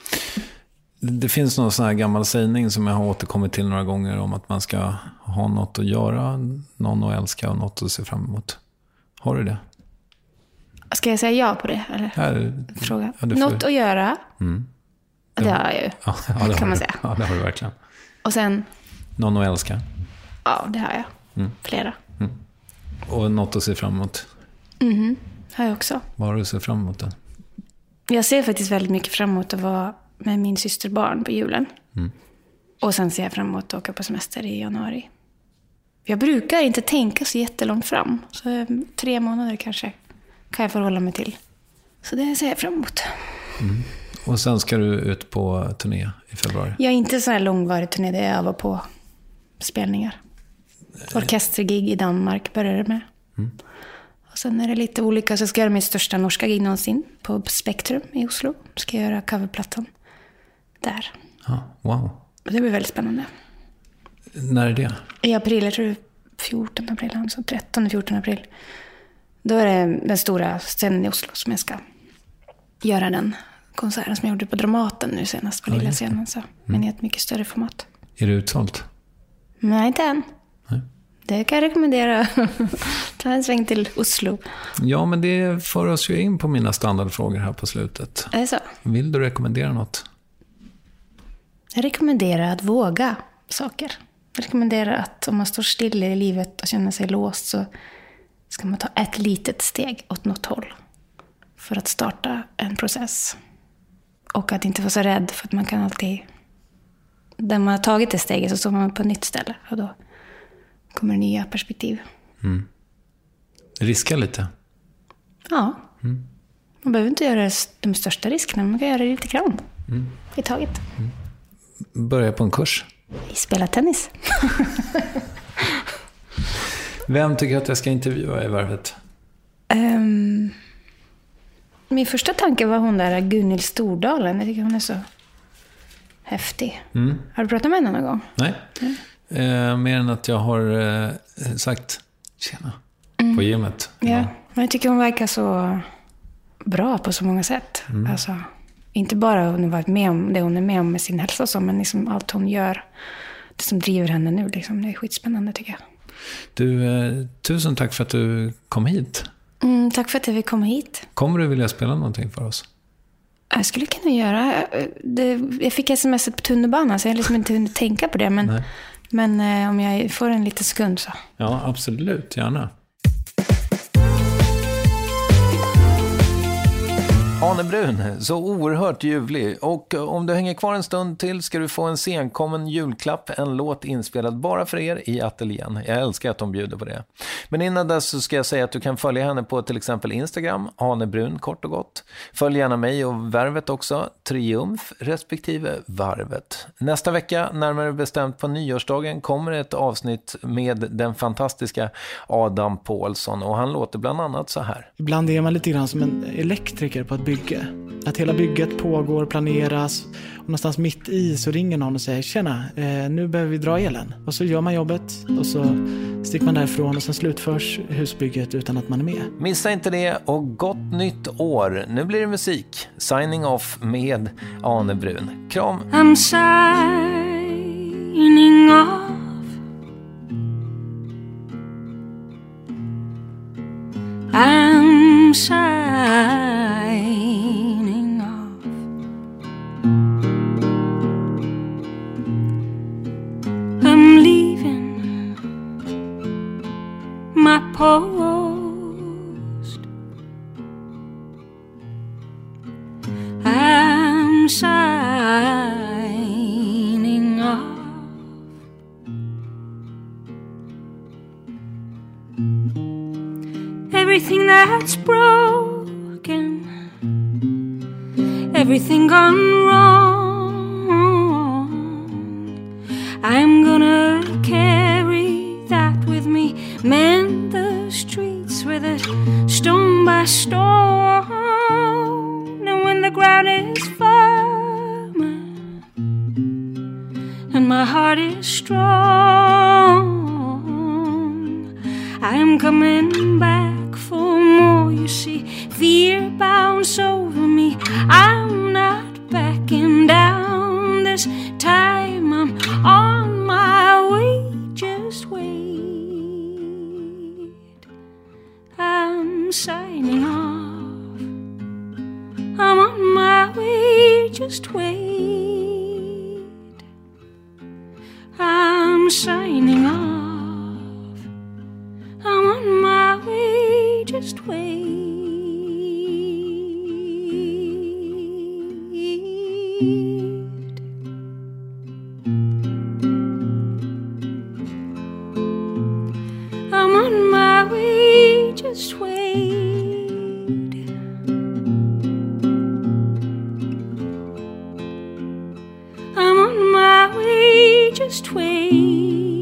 Det finns någon sån här gammal sägning som jag har återkommit till några gånger om att man ska ha något att göra, någon att älska och något att se fram emot. Har du det? Ska jag säga ja på det? Eller? Här, Fråga. Ja, något får... att göra? Mm. Det har jag ju. Ja, ja, det kan man du. säga. Ja, det har du verkligen. Och sen? Någon att älska? Ja, det har jag. Mm. Flera. Mm. Och något att se fram emot? Mhm, har jag också. Vad har du att se fram emot då? Jag ser faktiskt väldigt mycket fram emot att vara med min systerbarn på julen. Mm. Och sen ser jag fram emot att åka på semester i januari. Jag brukar inte tänka så jättelångt fram. Så tre månader kanske kan jag förhålla mig till. Så det ser jag fram emot. Mm. Och sen ska du ut på turné i februari? Jag är inte så här långvarig turné där jag övar på spelningar. Orkestergig i Danmark börjar det med. Mm. Och sen är det lite olika. Så ska jag göra mitt största norska gig någonsin på Spektrum i Oslo. Ska jag göra coverplattan där. Ja, wow. Och det blir väldigt spännande. När är det? I april, jag tror det är fjortonde april, alltså trettonde fjortonde april. Då är det den stora scenen i Oslo som jag ska göra den konserten som jag gjorde på Dramaten nu senast på ja, lilla scenen. Så. Men mm. i ett mycket större format. Är det utsålt? Nej, inte än. Nej. Det kan jag rekommendera. Ta en sväng till Oslo. Ja, men det för oss ju in på mina standardfrågor här på slutet. Är det så? Vill du rekommendera något? Jag rekommenderar att våga saker. Jag rekommenderar att om man står still i livet och känner sig låst så ska man ta ett litet steg åt något håll för att starta en process. Och att inte vara så rädd för att man kan alltid... När man har tagit det steget så står man på ett nytt ställe och då kommer nya perspektiv. Mm. Riska lite? Ja. Mm. Man behöver inte göra de största riskerna, man kan göra det lite grann mm. i taget. Mm. Börja på en kurs? Spela tennis. Vem tycker att jag ska intervjua i Värvet? Um, min första tanke var hon där Gunhild Stordalen. Jag tycker hon är så häftig. Mm. Har du pratat med henne någon gång? Nej. Mm. Eh, mer än att jag har eh, sagt tjena mm. på gymmet. Ja. ja, men jag tycker hon verkar så bra på så många sätt. Mm. Alltså, inte bara hon har varit med om det hon är med om med sin hälsa och så, men liksom allt hon gör, det som driver henne nu, liksom, det är skitspännande tycker jag. Du, eh, tusen tack för att du kom hit. Mm, tack för att jag fick komma hit. Kommer du vilja spela någonting för oss? Jag skulle kunna göra det. Jag fick smset på tunnelbanan så jag liksom inte hunnit tänka på det. Men, men eh, om jag får en liten sekund så. Ja, absolut. Gärna. Ane Brun, så oerhört ljuvlig. Och om du hänger kvar en stund till ska du få en senkommen julklapp, en låt inspelad bara för er i ateljén. Jag älskar att de bjuder på det. Men innan dess så ska jag säga att du kan följa henne på till exempel Instagram, Ane Brun kort och gott. Följ gärna mig och Värvet också, Triumf respektive Varvet. Nästa vecka, närmare bestämt på nyårsdagen, kommer ett avsnitt med den fantastiska Adam Paulsson och han låter bland annat så här. Ibland är man lite grann som en elektriker på ett bygge. Att hela bygget pågår, planeras och någonstans mitt i så ringer någon och säger tjena, eh, nu behöver vi dra elen. Och så gör man jobbet och så sticker man därifrån och sen slutförs husbygget utan att man är med. Missa inte det och gott nytt år. Nu blir det musik. Signing off med Ane Brun. Kram! I'm signing off post. I'm signing off. Everything that's broken, everything gone wrong, I'm gonna carry that with me, mend the streets with it, stone by stone. And when the ground is firm and my heart is strong, I'm coming back for more. You see, fear bounce over me, I'm not backing down. This time I'm on my way, just wait. I'm signing off, I'm on my way, just wait. I'm signing off, I'm on my way, just wait. I'm on my way, just wait. I'm on my way, just wait.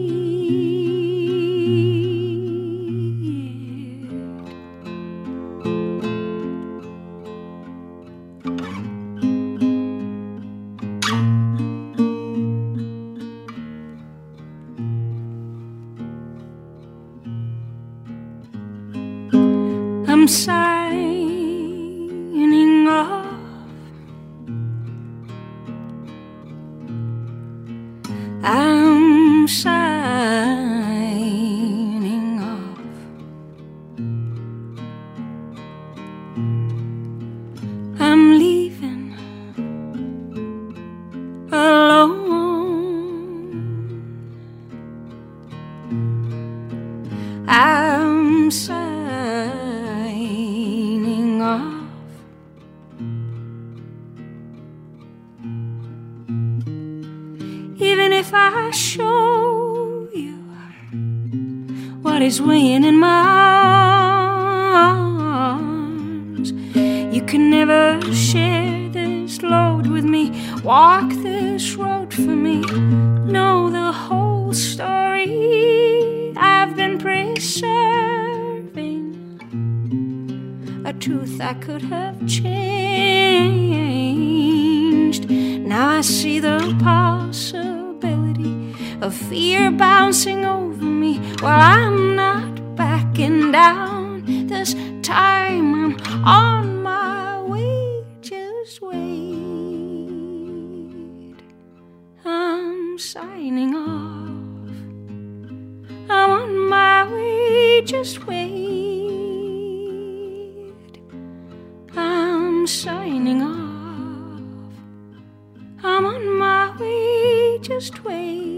I'm signing off. I'm signing off. I'm leaving alone. I'm signing off. Even if I show you what is weighing in my arms, you can never share this load with me, walk this road for me, know the whole story. I've been preserving a truth I could have changed. Now I see the possibility of fear bouncing over me. Well, I'm not backing down. This time I'm on my way, just wait. I'm signing off, I'm on my way, just wait. I'm signing off, I'm on my way, just wait.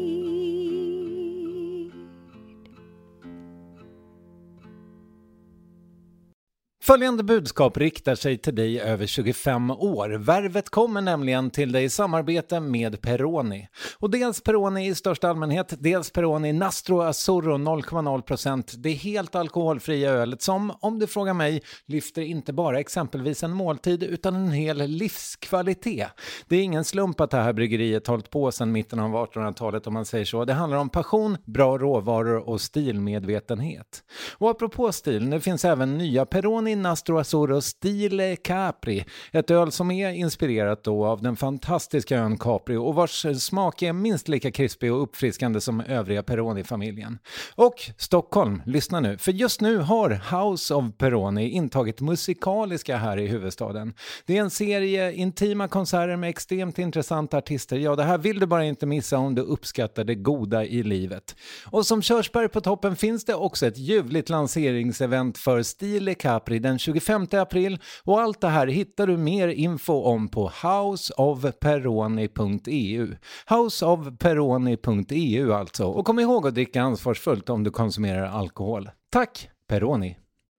Följande budskap riktar sig till dig över tjugofem år. Värvet kommer nämligen till dig i samarbete med Peroni. Och dels Peroni i största allmänhet, dels Peroni Nastro Azzurro noll komma noll procent. Det är helt alkoholfria ölet som, om du frågar mig, lyfter inte bara exempelvis en måltid utan en hel livskvalitet. Det är ingen slump att det här bryggeriet hållit på sedan mitten av artonhundratalet om man säger så. Det handlar om passion, bra råvaror och stilmedvetenhet. Och apropå stil, nu finns även nya Peroni Nastro Azzurro Stile Capri, ett öl som är inspirerat då av den fantastiska ön Capri och vars smak är minst lika krispig och uppfriskande som övriga Peroni-familjen. Och Stockholm, lyssna nu, för just nu har House of Peroni intagit musikaliska här i huvudstaden. Det är en serie intima konserter med extremt intressanta artister. Ja, det här vill du bara inte missa om du uppskattar det goda i livet. Och som körsbär på toppen finns det också ett ljuvligt lanseringsevent för Stile Capri den tjugofemte april och allt det här hittar du mer info om på house of peroni punkt e u. house of peroni punkt e u alltså. Och kom ihåg att dricka ansvarsfullt om du konsumerar alkohol. Tack, Peroni!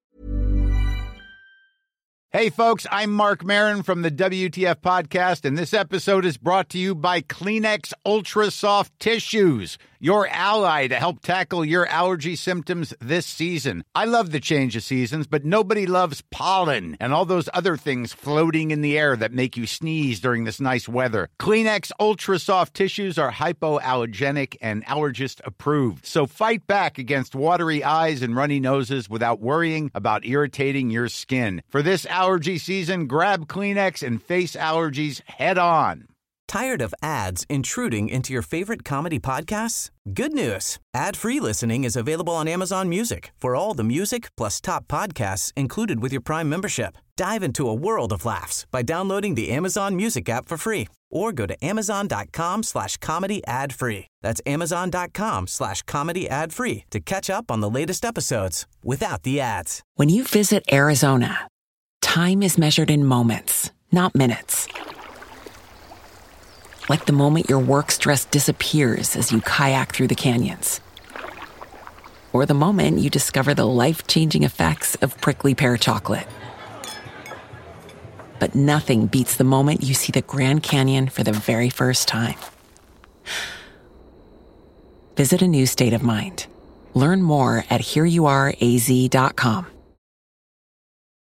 Hey folks, I'm Mark Maron from the W T F podcast, and this episode is brought to you by Kleenex Ultra Soft Tissues, your ally to help tackle your allergy symptoms this season. I love the change of seasons, but nobody loves pollen and all those other things floating in the air that make you sneeze during this nice weather. Kleenex Ultra Soft Tissues are hypoallergenic and allergist approved, so fight back against watery eyes and runny noses without worrying about irritating your skin. For this allergy season, grab Kleenex and face allergies head on. Tired of ads intruding into your favorite comedy podcasts? Good news. Ad-free listening is available on Amazon Music for all the music plus top podcasts included with your Prime membership. Dive into a world of laughs by downloading the Amazon Music app for free or go to amazon.com slash comedy ad free. That's amazon.com slash comedy ad free to catch up on the latest episodes without the ads. When you visit Arizona, time is measured in moments, not minutes. Like the moment your work stress disappears as you kayak through the canyons. Or the moment you discover the life-changing effects of prickly pear chocolate. But nothing beats the moment you see the Grand Canyon for the very first time. Visit a new state of mind. Learn more at here you are a z dot com.